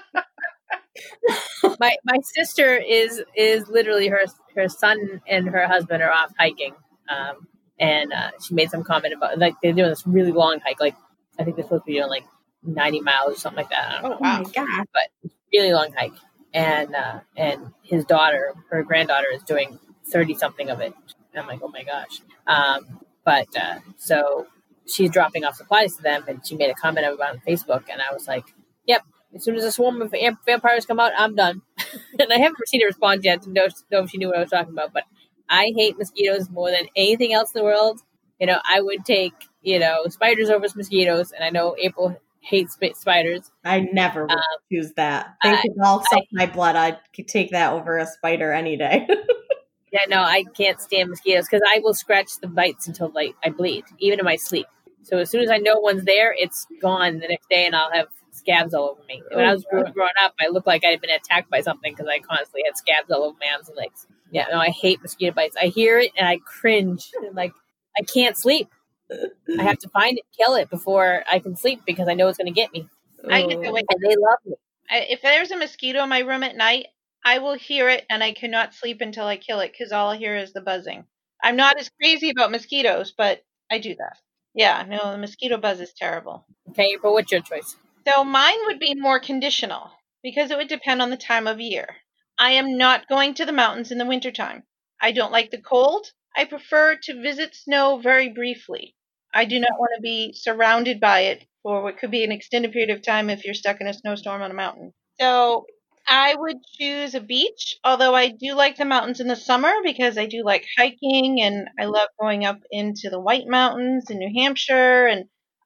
my my sister is is literally her her son and her husband are off hiking, um, and uh, she made some comment about like they're doing this really long hike. Like I think they're supposed to be doing like ninety miles or something like that. I don't oh know. wow! Oh my god! But really long hike, and uh, and his daughter, her granddaughter, is doing thirty something of it. And I'm like, oh my gosh. Um, But, uh, so she's dropping off supplies to them, and she made a comment about it on Facebook, and I was like, yep, as soon as a swarm of vampires come out, I'm done. And I haven't seen her respond yet to know, know if she knew what I was talking about, but I hate mosquitoes more than anything else in the world. You know, I would take, you know, spiders over mosquitoes, and I know April hates sp- spiders. I never would um, choose that. Thank you all suck my blood. I'd take that over a spider any day. Yeah, no, I can't stand mosquitoes because I will scratch the bites until like I bleed, even in my sleep. So as soon as I know one's there, it's gone the next day, and I'll have scabs all over me. When I was growing up, I looked like I had been attacked by something because I constantly had scabs all over my arms and legs. Yeah, no, I hate mosquito bites. I hear it and I cringe. And like I can't sleep. I have to find it, kill it before I can sleep because I know it's going to get me. I get the way and they love me. I, if there's a mosquito in my room at night, I will hear it, and I cannot sleep until I kill it because all I hear is the buzzing. I'm not as crazy about mosquitoes, but I do that. Yeah, no, the mosquito buzz is terrible. Okay, April, what's your choice? So mine would be more conditional because it would depend on the time of year. I am not going to the mountains in the wintertime. I don't like the cold. I prefer to visit snow very briefly. I do not want to be surrounded by it for what could be an extended period of time if you're stuck in a snowstorm on a mountain. So I would choose a beach, although I do like the mountains in the summer because I do like hiking and I love going up into the White Mountains in New Hampshire. And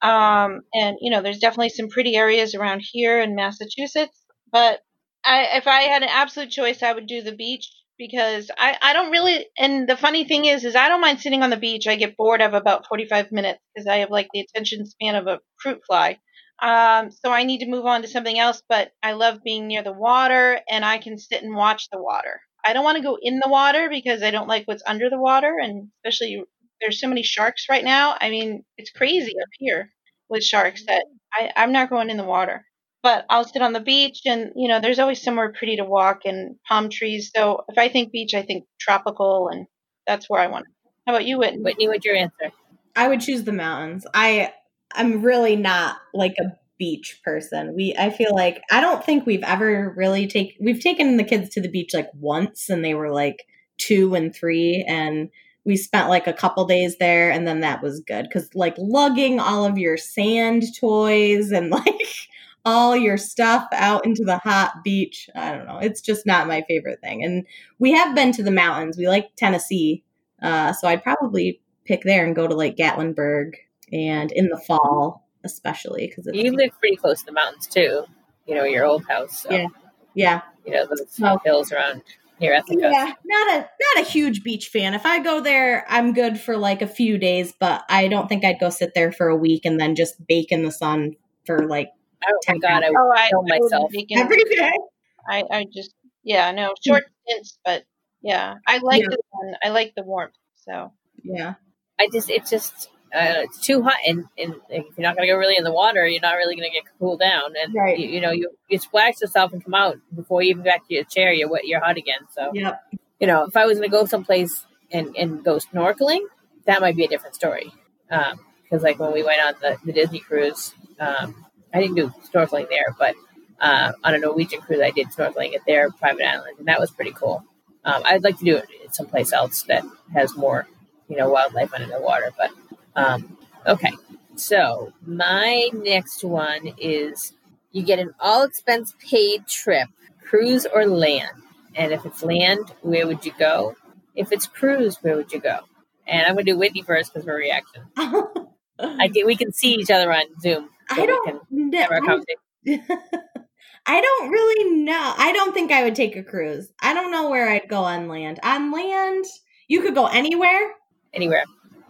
Um, and, you know, there's definitely some pretty areas around here in Massachusetts. But I, if I had an absolute choice, I would do the beach because I, I don't really, and the funny thing is, is I don't mind sitting on the beach. I get bored of about forty-five minutes because I have like the attention span of a fruit fly. Um, so I need to move on to something else, but I love being near the water and I can sit and watch the water. I don't want to go in the water because I don't like what's under the water, and especially there's so many sharks right now. I mean, it's crazy up here with sharks that I, I'm not going in the water. But I'll sit on the beach and, you know, there's always somewhere pretty to walk and palm trees. So if I think beach, I think tropical, and that's where I want it. How about you, Whitney? Whitney, what's your answer? I would choose the mountains. I I'm really not like a beach person. We I feel like I don't think we've ever really take we've taken the kids to the beach like once, and they were like two and three, and we spent like a couple days there, and then that was good because like lugging all of your sand toys and like all your stuff out into the hot beach, I don't know. It's just not my favorite thing. And we have been to the mountains. We like Tennessee, uh, so I'd probably pick there and go to like Gatlinburg, and in the fall especially because you live pretty close to the mountains too. You know, your old house. So, yeah, yeah. You know those So- hills around here at the coast. Yeah, not a not a huge beach fan. If I go there, I'm good for like a few days, but I don't think I'd go sit there for a week and then just bake in the sun for like Oh my God, I would Oh, I, kill I wouldn't myself. make it- every day. I, I just, yeah, no, short stints, but yeah, I like Yeah. the sun. I like the warmth. So Yeah. I just, it's just, uh, it's too hot, and, and if you're not going to go really in the water, you're not really going to get cooled down, and Right. you, you know, you you splash yourself and come out before you even back to your chair, you're wet, you're hot again. So Yep. you know, if I was going to go someplace and and go snorkeling, that might be a different story. Um, because like when we went on the, the Disney cruise, um, I didn't do snorkeling there, but uh, on a Norwegian cruise, I did snorkeling at their private island, and that was pretty cool. Um, I'd like to do it someplace else that has more, you know, wildlife under the water. But um, okay, so my next one is you get an all expense paid trip, cruise or land. And if it's land, where would you go? If it's cruise, where would you go? And I'm going to do Whitney first because of her reaction. I can, we can see each other on Zoom. So I don't we can know. have our conversation. I don't really know. I don't think I would take a cruise. I don't know where I'd go on land. On land, you could go anywhere. Anywhere.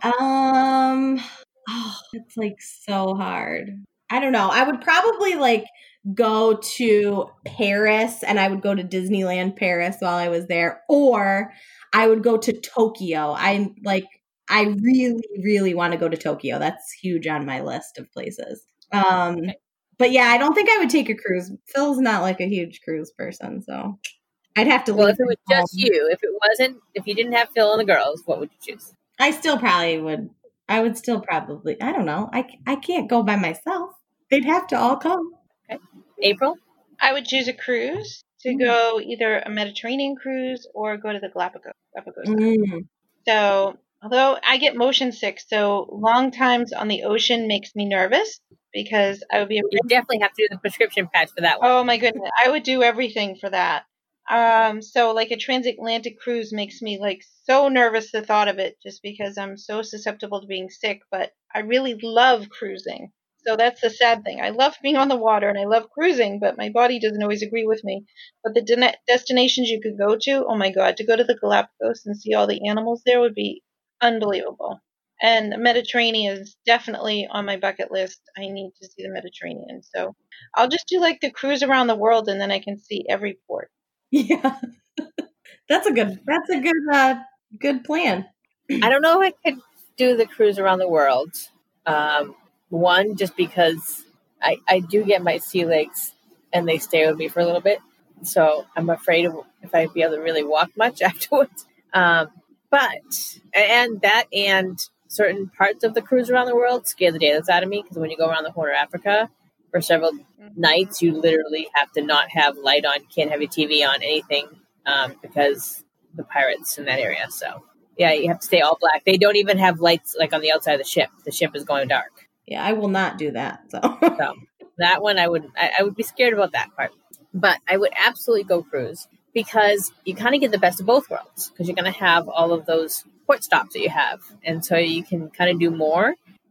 Um, oh, it's like so hard. I don't know. I would probably like go to Paris, and I would go to Disneyland Paris while I was there, or I would go to Tokyo. I like, I really, really want to go to Tokyo. That's huge on my list of places. Um, Okay. but yeah, I don't think I would take a cruise. Phil's not like a huge cruise person, so I'd have to Well, leave if it was him just home. you, if it wasn't, if you didn't have Phil and the girls, what would you choose? I still probably would. I would still probably. I don't know. I, I can't go by myself. They'd have to all come. April? I would choose a cruise to Mm. go either a Mediterranean cruise or go to the Galapagos. Galapagos. Mm. So, although I get motion sick, so long times on the ocean makes me nervous because I would be. You definitely have to do the prescription patch for that one. Oh my goodness, I would do everything for that. Um, so like a transatlantic cruise makes me like so nervous the thought of it, just because I'm so susceptible to being sick. But I really love cruising. So that's the sad thing. I love being on the water and I love cruising, but my body doesn't always agree with me. But the de- destinations you could go to, oh my God, to go to the Galapagos and see all the animals there would be unbelievable. And the Mediterranean is definitely on my bucket list. I need to see the Mediterranean. So I'll just do like the cruise around the world, and then I can see every port. Yeah, that's a good. That's a good. Uh, good plan. I don't know if I could do the cruise around the world. Um, one, just because I, I do get my sea legs and they stay with me for a little bit. So I'm afraid of if I'd be able to really walk much afterwards. Um, but, and that and certain parts of the cruise around the world scare the daylights out of me, because when you go around the Horn of Africa for several nights, you literally have to not have light on, can't have your T V on, anything, um, because the pirates in that area. So yeah, you have to stay all black. They don't even have lights like on the outside of the ship. The ship is going dark. Yeah, I will not do that. So So that one, I would, I, I would be scared about that part. But I would absolutely go cruise, because you kind of get the best of both worlds, because you're going to have all of those port stops that you have. And so you can kind of do more.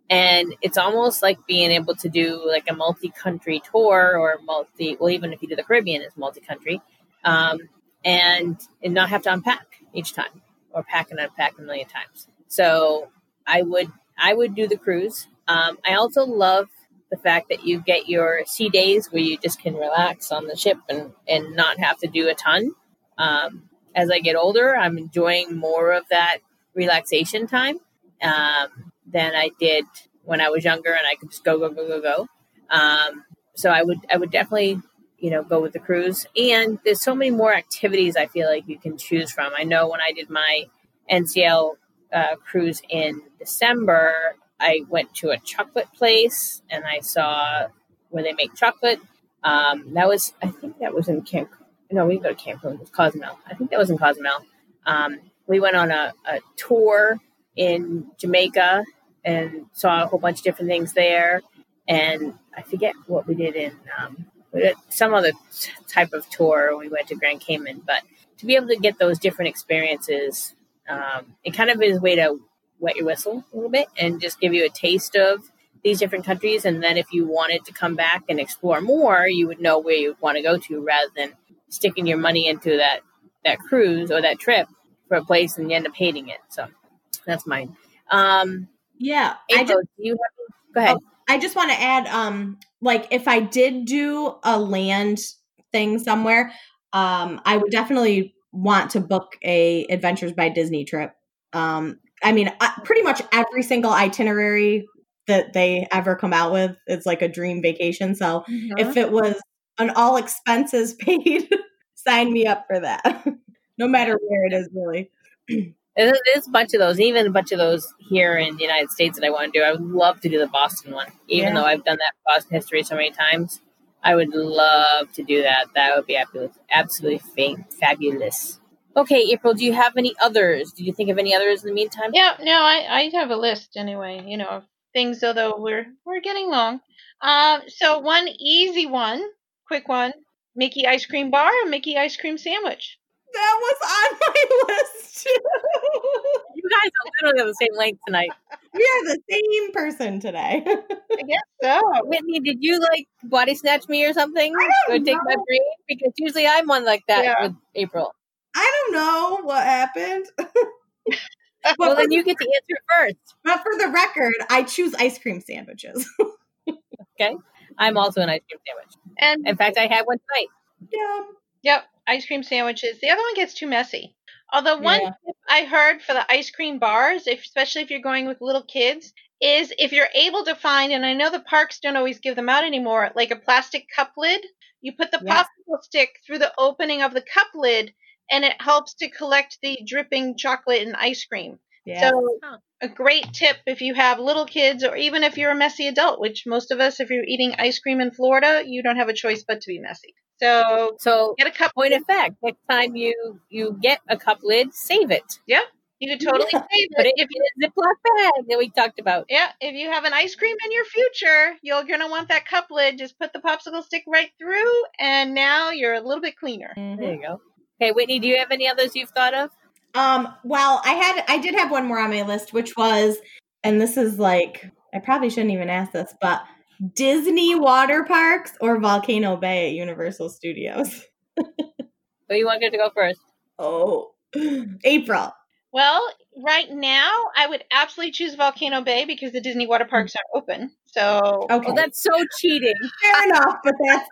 And it's almost like being able to do like a multi-country tour or multi, well, even if you do the Caribbean, it's multi-country, um, and, and not have to unpack each time or pack and unpack a million times. So I would, I would do the cruise. Um, I also love the fact that you get your sea days where you just can relax on the ship and, and not have to do a ton. Um, as I get older, I'm enjoying more of that relaxation time. Um, than I did when I was younger and I could just go, go, go, go, go. Um, so I would, I would definitely, you know, go with the cruise. And there's so many more activities I feel like you can choose from. I know when I did my N C L uh, cruise in December, I went to a chocolate place and I saw where they make chocolate. Um, that was, I think that was in Cancun. No, we didn't go to Cancun. It was Cozumel. I think that was in Cozumel. Um, we went on a, a tour in Jamaica and saw a whole bunch of different things there. And I forget what we did in um, we did some other type of tour. We went to Grand Cayman, but to be able to get those different experiences, um, it kind of is a way to wet your whistle a little bit and just give you a taste of these different countries. And then if you wanted to come back and explore more, you would know where you want to go to rather than sticking your money into that, that cruise or that trip for a place and you end up hating it. So that's mine. Um, yeah. April, I just, do you have, go ahead. Oh, I just want to add, um, like if I did do a land thing somewhere, um, I would definitely want to book a Adventures by Disney trip. Um, I mean, uh, pretty much every single itinerary that they ever come out with, it's like a dream vacation. So Mm-hmm. if it was an all expenses paid, sign me up for that. No matter where it is, really. There's, there's a bunch of those, even a bunch of those here in the United States that I want to do. I would love to do the Boston one, even Yeah. though I've done that Boston history so many times. I would love to do that. That would be absolutely, absolutely fa- fabulous. Okay, April, do you have any others? Did you think of any others in the meantime? Yeah, no, I, I have a list anyway, you know, of things, although we're we're getting long. Um, so one easy one, quick one, Mickey ice cream bar and Mickey ice cream sandwich. That was on my list. You guys are literally on the same length tonight. We are the same person today. I guess so. Whitney, did you like body snatch me or something? I don't Or take know. my brain? Because usually I'm one like that Yeah. with April. I don't know what happened. But, Well, for then the, you get to answer first. but for the record, I choose ice cream sandwiches. Okay? I'm also an ice cream sandwich. And In fact, I had one tonight. Yeah. yep, ice cream sandwiches. The other one gets too messy. Although one Yeah. tip I heard for the ice cream bars, if, especially if you're going with little kids, is if you're able to find, and I know the parks don't always give them out anymore, like a plastic cup lid, you put the Yes. popsicle stick through the opening of the cup lid, and it helps to collect the dripping chocolate and ice cream. Yeah. So Huh. a great tip if you have little kids, or even if you're a messy adult, which most of us, if you're eating ice cream in Florida, you don't have a choice but to be messy. So So, get a cup point lid. of fact, next time you, you get a cup lid, save it. You could totally Yeah. save Put it. it If you, in a Ziploc bag that we talked about. yeah, if you have an ice cream in your future, you're going to want that cup lid. Just put the popsicle stick right through, and now you're a little bit cleaner. Mhm. There you go. Okay, Whitney, do you have any others you've thought of? Um, well, I had I did have one more on my list, which was, and this is like, I probably shouldn't even ask this, but Disney water parks or Volcano Bay at Universal Studios. Who you want to go first? Oh, April. Well, right now, I would absolutely choose Volcano Bay because the Disney water parks aren't open. So, Okay, Oh, that's so cheating. fair enough, but that's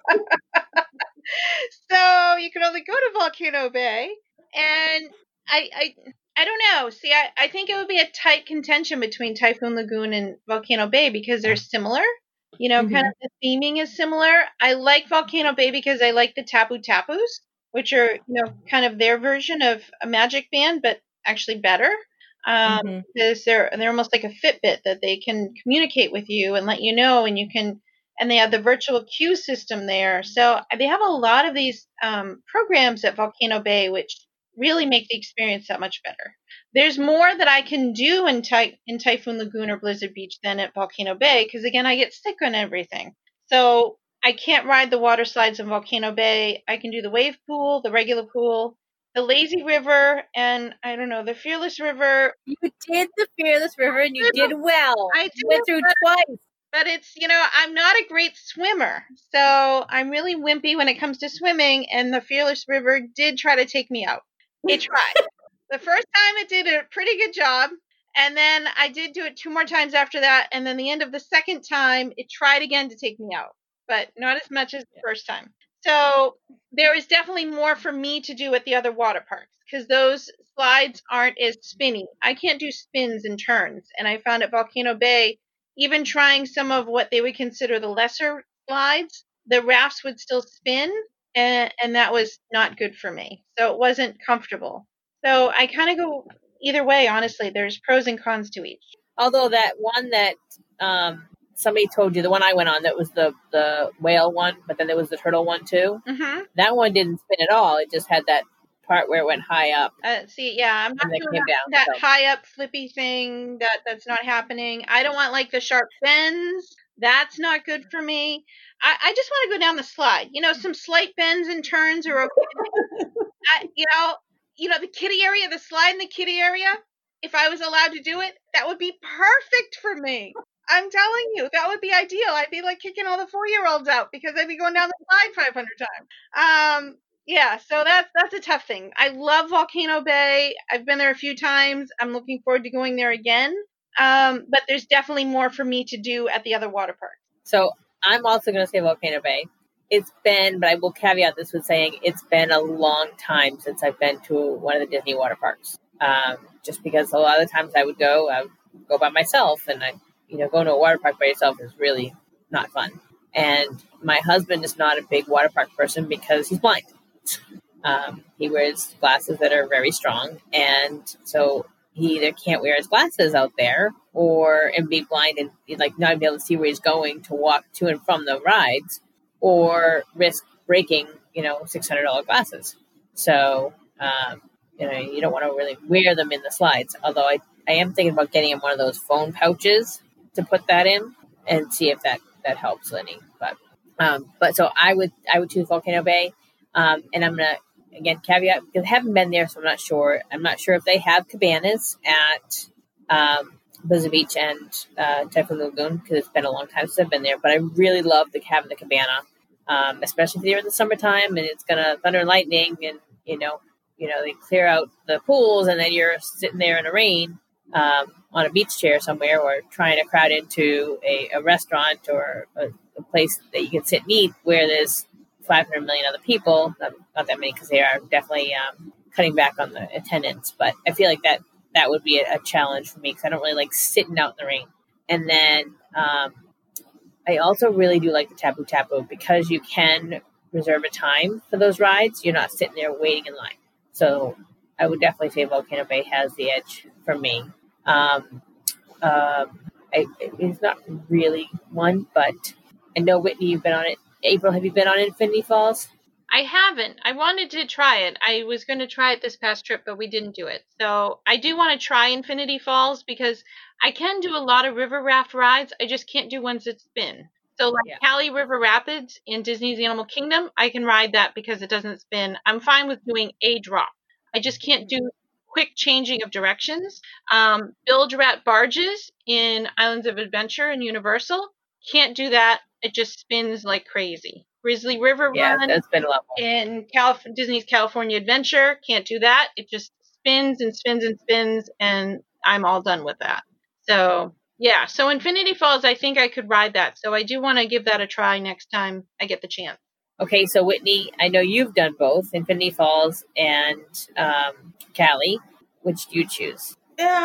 so you can only go to Volcano Bay, and I, I, I don't know. See, I, I think it would be a tight contention between Typhoon Lagoon and Volcano Bay because they're similar. You know, kind of the theming is similar. I like Volcano Bay because I like the Tapu Tapus, which are, you know, kind of their version of a Magic Band, but actually better. Um, Mhm. because they're they're almost like a Fitbit that they can communicate with you and let you know, and you can, and they have the virtual queue system there. So they have a lot of these um, programs at Volcano Bay, which really make the experience that much better. There's more that I can do in Ty- in Typhoon Lagoon or Blizzard Beach than at Volcano Bay because again, I get sick on everything. So I can't ride the water slides in Volcano Bay. I can do the wave pool, the regular pool, the Lazy River, and I don't know, the Fearless River. You did the Fearless River, and you did well. I You did, went through but, twice. but it's, you know, I'm not a great swimmer, so I'm really wimpy when it comes to swimming, and the Fearless River did try to take me out. It tried. The first time it did a pretty good job, and then I did do it two more times after that, and then the end of the second time, it tried again to take me out, but not as much as the first time. So there is definitely more for me to do at the other water parks, because those slides aren't as spinny. I can't do spins and turns, and I found at Volcano Bay, even trying some of what they would consider the lesser slides, the rafts would still spin, and, and that was not good for me. So it wasn't comfortable. So I kind of go either way, honestly. There's pros and cons to each. Although that one that um, somebody told you, the one I went on, that was the, the whale one, but then there was the turtle one too. Mm-hmm. That one didn't spin at all. It just had that part where it went high up. Uh, see, yeah, I'm not And then doing came that, down, that so. high up flippy thing. That That's not happening. I don't want like the sharp bends. That's not good for me. I, I just want to go down the slide. You know, some slight bends and turns are okay. I, you know, you know, the kiddie area, the slide in the kiddie area, if I was allowed to do it, that would be perfect for me. I'm telling you, that would be ideal. I'd be like kicking all the four-year-olds out because I'd be going down the slide five hundred times. Um, yeah, so that's that's a tough thing. I love Volcano Bay. I've been there a few times. I'm looking forward to going there again. Um, but there's definitely more for me to do at the other water parks. So I'm also going to say Volcano Bay. It's been, but I will caveat this with saying it's been a long time since I've been to one of the Disney water parks. Um, just because a lot of the times I would go, I would go by myself, and I, you know, going to a water park by yourself is really not fun. And my husband is not a big water park person because he's blind. Um, he wears glasses that are very strong, and so he either can't wear his glasses out there or and be blind and like not be able to see where he's going to walk to and from the rides, or risk breaking, you know, six hundred dollars glasses. So, um, you know, you don't want to really wear them in the slides. Although I, I am thinking about getting him one of those phone pouches to put that in and see if that, that helps Lenny. But, um, but so I would, I would choose Volcano Bay. Um, and I'm going to, again, caveat, because I haven't been there, so I'm not sure. I'm not sure if they have cabanas at, um, Blizzard Beach and, uh, Typhoon Lagoon, because it's been a long time since I've been there, but I really love the having the cabana. Um, especially if you're in the summertime and it's gonna thunder and lightning, and you know, you know they clear out the pools, and then you're sitting there in the rain um, on a beach chair somewhere, or trying to crowd into a, a restaurant or a, a place that you can sit and eat where there's five hundred million other people. Not, not that many, because they are definitely um, cutting back on the attendance. But I feel like that that would be a, a challenge for me because I don't really like sitting out in the rain. And then. Um, I also really do like the Tapu Tapu because you can reserve a time for those rides. You're not sitting there waiting in line. So I would definitely say Volcano Bay has the edge for me. Um, um, I, it's not really one, but I know, Whitney, you've been on it. April, have you been on Infinity Falls? I haven't. I wanted to try it. I was going to try it this past trip, but we didn't do it. So I do want to try Infinity Falls because I can do a lot of river raft rides. I just can't do ones that spin. So like yeah. Cali River Rapids in Disney's Animal Kingdom, I can ride that because it doesn't spin. I'm fine with doing a drop. I just can't do quick changing of directions. Um, Bilge Rat barges in Islands of Adventure and Universal, can't do that. It just spins like crazy. Grizzly River yeah, Run that's been a lot more. in Calif- Disney's California Adventure, can't do that. It just spins and spins and spins, and I'm all done with that. So, yeah. So Infinity Falls, I think I could ride that. So I do want to give that a try next time I get the chance. Okay, so Whitney, I know you've done both, Infinity Falls and um, Cali. Which do you choose?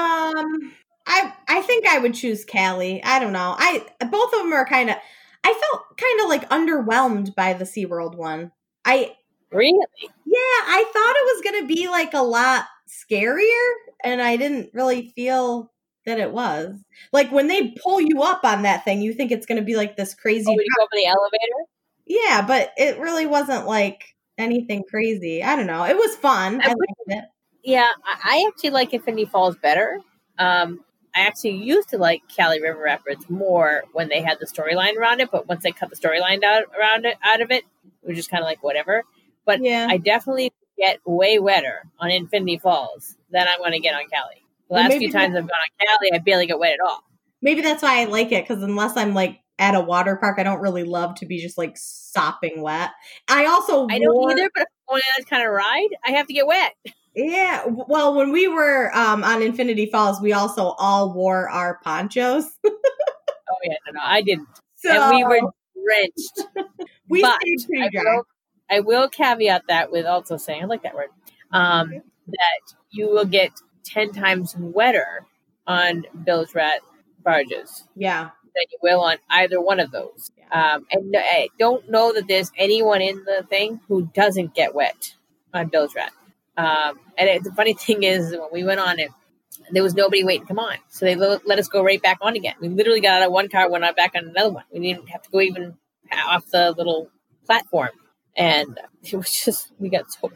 Um, I I think I would choose Cali. I don't know. I both of them are kind of. I felt kind of like underwhelmed by the SeaWorld one. I really, yeah, I thought it was going to be like a lot scarier, and I didn't really feel that it was. Like when they pull you up on that thing, you think it's going to be like this crazy. Oh, when you go up in the elevator? Yeah, but it really wasn't like anything crazy. I don't know. It was fun. I, I liked it. Yeah, I actually like Infinity Falls better. Um, I actually used to like Cali River Rapids more when they had the storyline around it, but once they cut the storyline out around it out of it, it was just kind of like whatever. But yeah. I definitely get way wetter on Infinity Falls than I'm going to get on Cali. The Well, last maybe few times that- I've gone on Cali, I barely get wet at all. Maybe that's why I like it, because unless I'm like at a water park, I don't really love to be just like sopping wet. I also I don't wore- either, but if I'm going on that kind of ride, I have to get wet. Yeah, well, when we were um, on Infinity Falls, we also all wore our ponchos. Oh yeah, no, no, I didn't. So And we were drenched. we but stayed pretty I dry. will, I will caveat that with also saying, I like that word, um, that you will get ten times wetter on bilge rat barges Yeah. than you will on either one of those. Um, and I don't know that there's anyone in the thing who doesn't get wet on bilge rat. Um, and it, the funny thing is, when we went on it, there was nobody waiting to come on. So they let, let us go right back on again. We literally got out of one car, went on back on another one. We didn't have to go even off the little platform. And it was just, we got so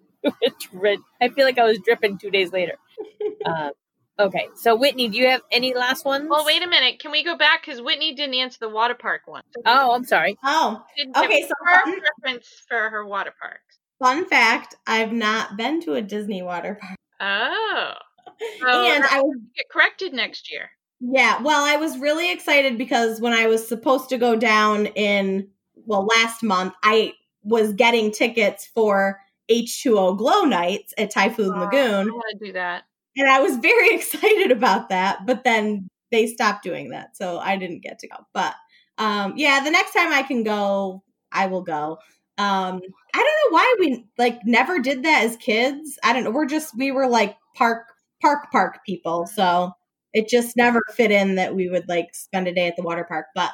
wet. I feel like I was dripping two days later. Um, okay. So Whitney, do you have any last ones? Well, wait a minute. Can we go back? Because Whitney didn't answer the water park one. Oh, I'm sorry. Oh, Didn't okay. give So her fun, preference for her water parks. fun fact: I've not been to a Disney water park, Oh. So and I was get corrected next year. yeah. Well, I was really excited because when I was supposed to go down in well last month, I was getting tickets for H two O Glow Nights at Typhoon Oh, Lagoon. I want to do that. And I was very excited about that, but then they stopped doing that, so I didn't get to go. But um, yeah, the next time I can go, I will go. Um, I don't know why we like never did that as kids. I don't know. We're just we were like park park park people, so it just never fit in that we would like spend a day at the water park. But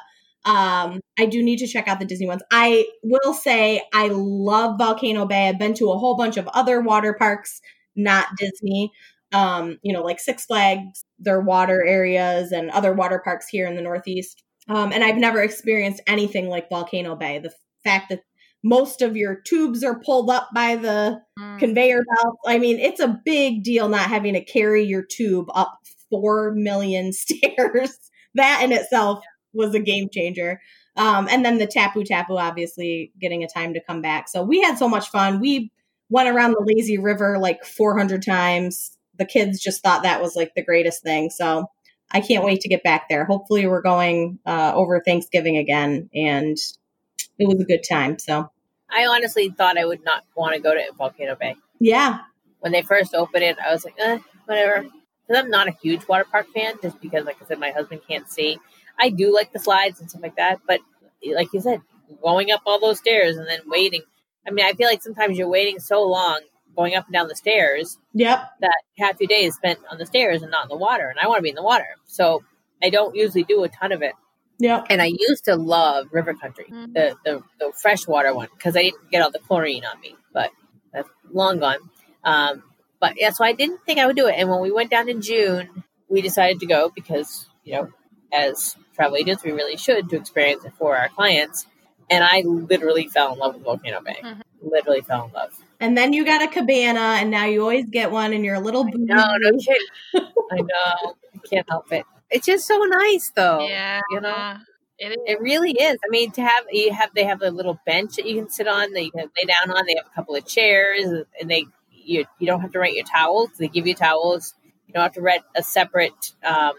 um, I do need to check out the Disney ones. I will say I love Volcano Bay. I've been to a whole bunch of other water parks, not Disney. Um, you know, like Six Flags, their water areas and other water parks here in the Northeast. Um, and I've never experienced anything like Volcano Bay. The fact that most of your tubes are pulled up by the Mm. conveyor belt. I mean, it's a big deal not having to carry your tube up four million stairs. That in itself was a game changer. Um, and then the Tapu Tapu, obviously getting a time to come back. So we had so much fun. We went around the lazy river like four hundred times. The kids just thought that was like the greatest thing. So I can't wait to get back there. Hopefully we're going uh, over Thanksgiving again. And it was a good time. So I honestly thought I would not want to go to Volcano Bay. yeah. When they first opened it, I was like, eh, whatever. Because I'm not a huge water park fan, just because, like I said, my husband can't see. I do like the slides and stuff like that. But like you said, going up all those stairs and then waiting. I mean, I feel like sometimes you're waiting so long going up and down the stairs Yep. that half your day is spent on the stairs and not in the water. And I want to be in the water. So I don't usually do a ton of it. Yep. And I used to love River Country, Mhm. the, the, the freshwater one, because I didn't get all the chlorine on me. But that's long gone. Um, but yeah, so I didn't think I would do it. And when we went down in June, we decided to go because, you know, as travel agents, we really should to experience it for our clients. And I literally fell in love with Volcano Bay. Mhm. Literally fell in love. And then you got a cabana, and now you always get one, and you're a little bougie. No, no kidding. I know. I can't help it. It's just so nice, though. Yeah. You know? It is. It really is. I mean, to have you have they have a little bench that you can sit on that you can lay down on. They have a couple of chairs, and they you you don't have to rent your towels. They give you towels. You don't have to rent a separate um,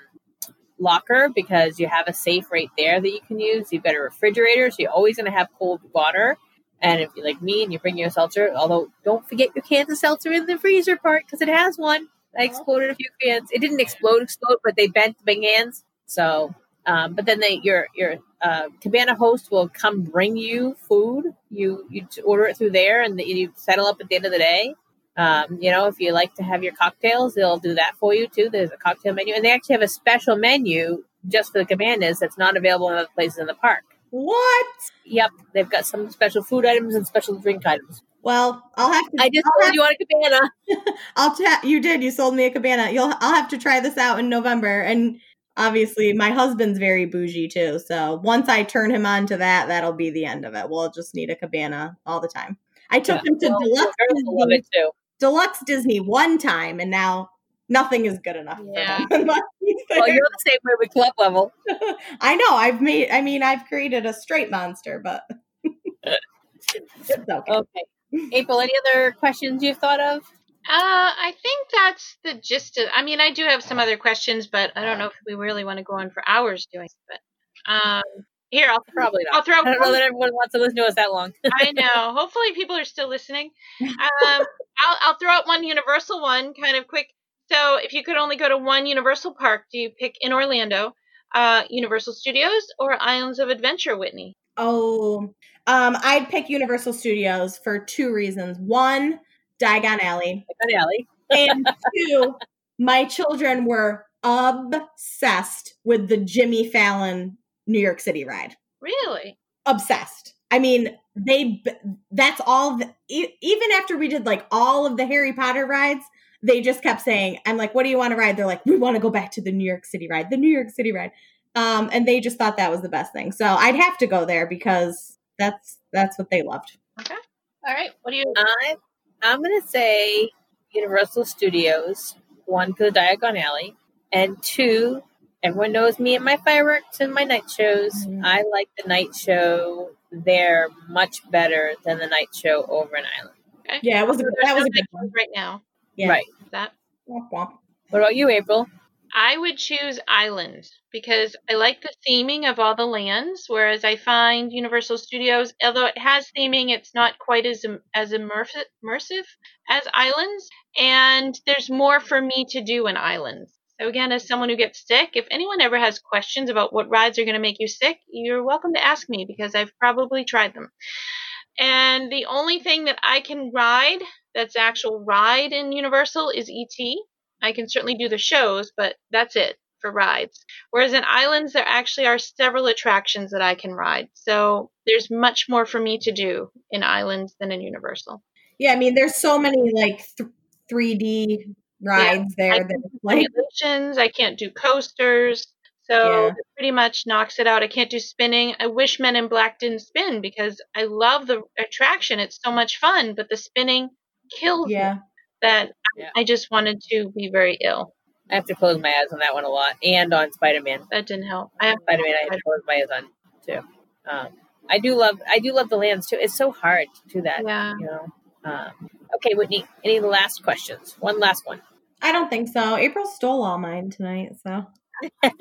locker because you have a safe right there that you can use. You've got a refrigerator, so you're always going to have cold water. And if you're like me and you bring your seltzer, although don't forget your cans of seltzer in the freezer part because it has one. I exploded a few cans. It didn't explode, explode, but they bent the big cans. So, um, but then they, your your uh, cabana host will come bring you food. You you order it through there, and you settle up at the end of the day. Um, you know, if you like to have your cocktails, they'll do that for you too. There's a cocktail menu, and they actually have a special menu just for the cabanas that's not available in other places in the park. What? Yep, they've got some special food items and special drink items. Well, I'll have to. I just I'll told have, you on a cabana. I'll ta- You did. You sold me a cabana. You'll. I'll have to try this out in November. And obviously, my husband's very bougie too. So once I turn him on to that, that'll be the end of it. We'll just need a cabana all the time. I took Yeah, him to well, deluxe girls will love Disney, it too. deluxe Disney one time, and now nothing is good enough Yeah. for him. unless he's Well, there. you're the same way with club level. I know. I've made. I mean, I've created a straight monster, but it's okay. Okay. April, any other questions you've thought of? Uh, I think that's the gist of. I mean, I do have some other questions, but I don't know if we really want to go on for hours doing it. But um, here I'll Probably not. I'll throw. I don't know that everyone wants to listen to us that long. I know. Hopefully, people are still listening. Um, I'll I'll throw out one Universal one, kind of quick. So, if you could only go to one Universal park, do you pick in Orlando, uh, Universal Studios or Islands of Adventure, Whitney? Oh, um, I'd pick Universal Studios for two reasons. One, Diagon Alley. Diagon Alley. And two, my children were obsessed with the Jimmy Fallon New York City ride. Really? Obsessed. I mean, they, that's all, the, even after we did like all of the Harry Potter rides, they just kept saying, I'm like, what do you want to ride? They're like, we want to go back to the New York City ride, the New York City ride. Um, and they just thought that was the best thing. So I'd have to go there because that's, that's what they loved. Okay. All right. What do you? I, I'm going to say Universal Studios, one, for the Diagon Alley, and two, everyone knows me and my fireworks and my night shows. Mm-hmm. I like the night show there much better than the night show over in Island. Okay. Yeah, it was a, that was a good one right now. Yeah. Right. That. Womp womp. What about you, April? I would choose Island because I like the theming of all the lands, whereas I find Universal Studios, although it has theming, it's not quite as as immersive as Islands, and there's more for me to do in Islands. So again, as someone who gets sick, if anyone ever has questions about what rides are going to make you sick, you're welcome to ask me because I've probably tried them. And the only thing that I can ride that's actual ride in Universal is E T I can certainly do the shows, but that's it for rides. Whereas in Islands, there actually are several attractions that I can ride. So there's much more for me to do in Islands than in Universal. Yeah, I mean, there's so many like th- three D rides yeah, there. I that can't do like simulations. I can't do coasters. So Yeah. it pretty much knocks it out. I can't do spinning. I wish Men in Black didn't spin because I love the attraction. It's so much fun, but the spinning kills Yeah. me. That Yeah. I just wanted to be very ill. I have to close my eyes on that one a lot, and on Spider-Man. That didn't help. I have Spider-Man, I have to close my eyes on too. Um, I do love, I do love the lands too. It's so hard to do that. Yeah. You know. Um, okay, Whitney. Any last questions? One last one. I don't think so. April stole all mine tonight, so. Well,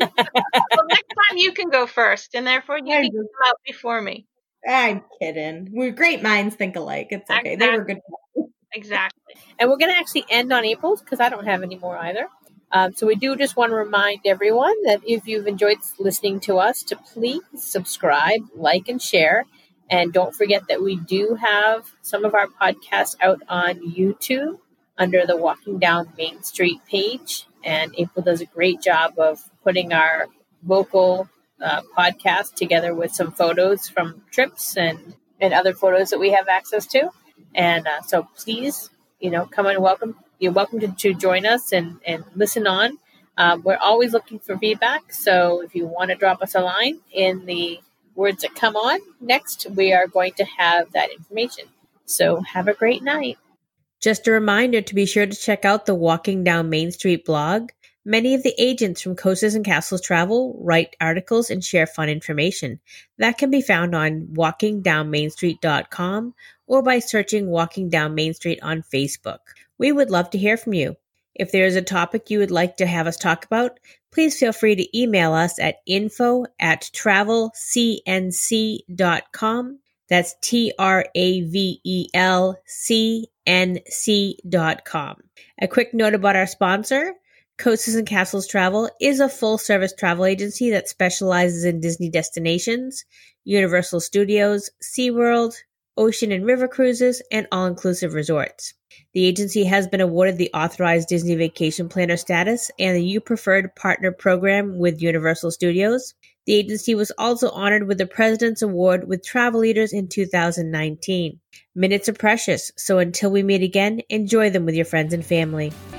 next time you can go first, and therefore you I can come out before me. I'm kidding. We're great minds think alike. It's okay. They were good. Exactly. And we're going to actually end on April's because I don't have any more either. Um, so we do just want to remind everyone that if you've enjoyed listening to us, to please subscribe, like, and share. And don't forget that we do have some of our podcasts out on YouTube under the Walking Down Main Street page. And April does a great job of putting our vocal uh, podcast together with some photos from trips and, and other photos that we have access to. And uh, so please, you know, come and welcome. You're welcome to, to join us and, and listen on. Um, we're always looking for feedback. So if you want to drop us a line in the words that come on next, we are going to have that information. So have a great night. Just a reminder to be sure to check out the Walking Down Main Street blog. Many of the agents from Coasters and Castles Travel write articles and share fun information. That can be found on walking down main street dot com or by searching Walking Down Main Street on Facebook. We would love to hear from you. If there is a topic you would like to have us talk about, please feel free to email us at info at travel c n c dot com. That's T R A V E L C N C dot com. A quick note about our sponsor. Coasters and Castles Travel is a full-service travel agency that specializes in Disney destinations, Universal Studios, SeaWorld, ocean and river cruises, and all-inclusive resorts. The agency has been awarded the Authorized Disney Vacation Planner status and the You Preferred Partner program with Universal Studios. The agency was also honored with the President's Award with Travel Leaders in two thousand nineteen. Minutes are precious, so until we meet again, enjoy them with your friends and family.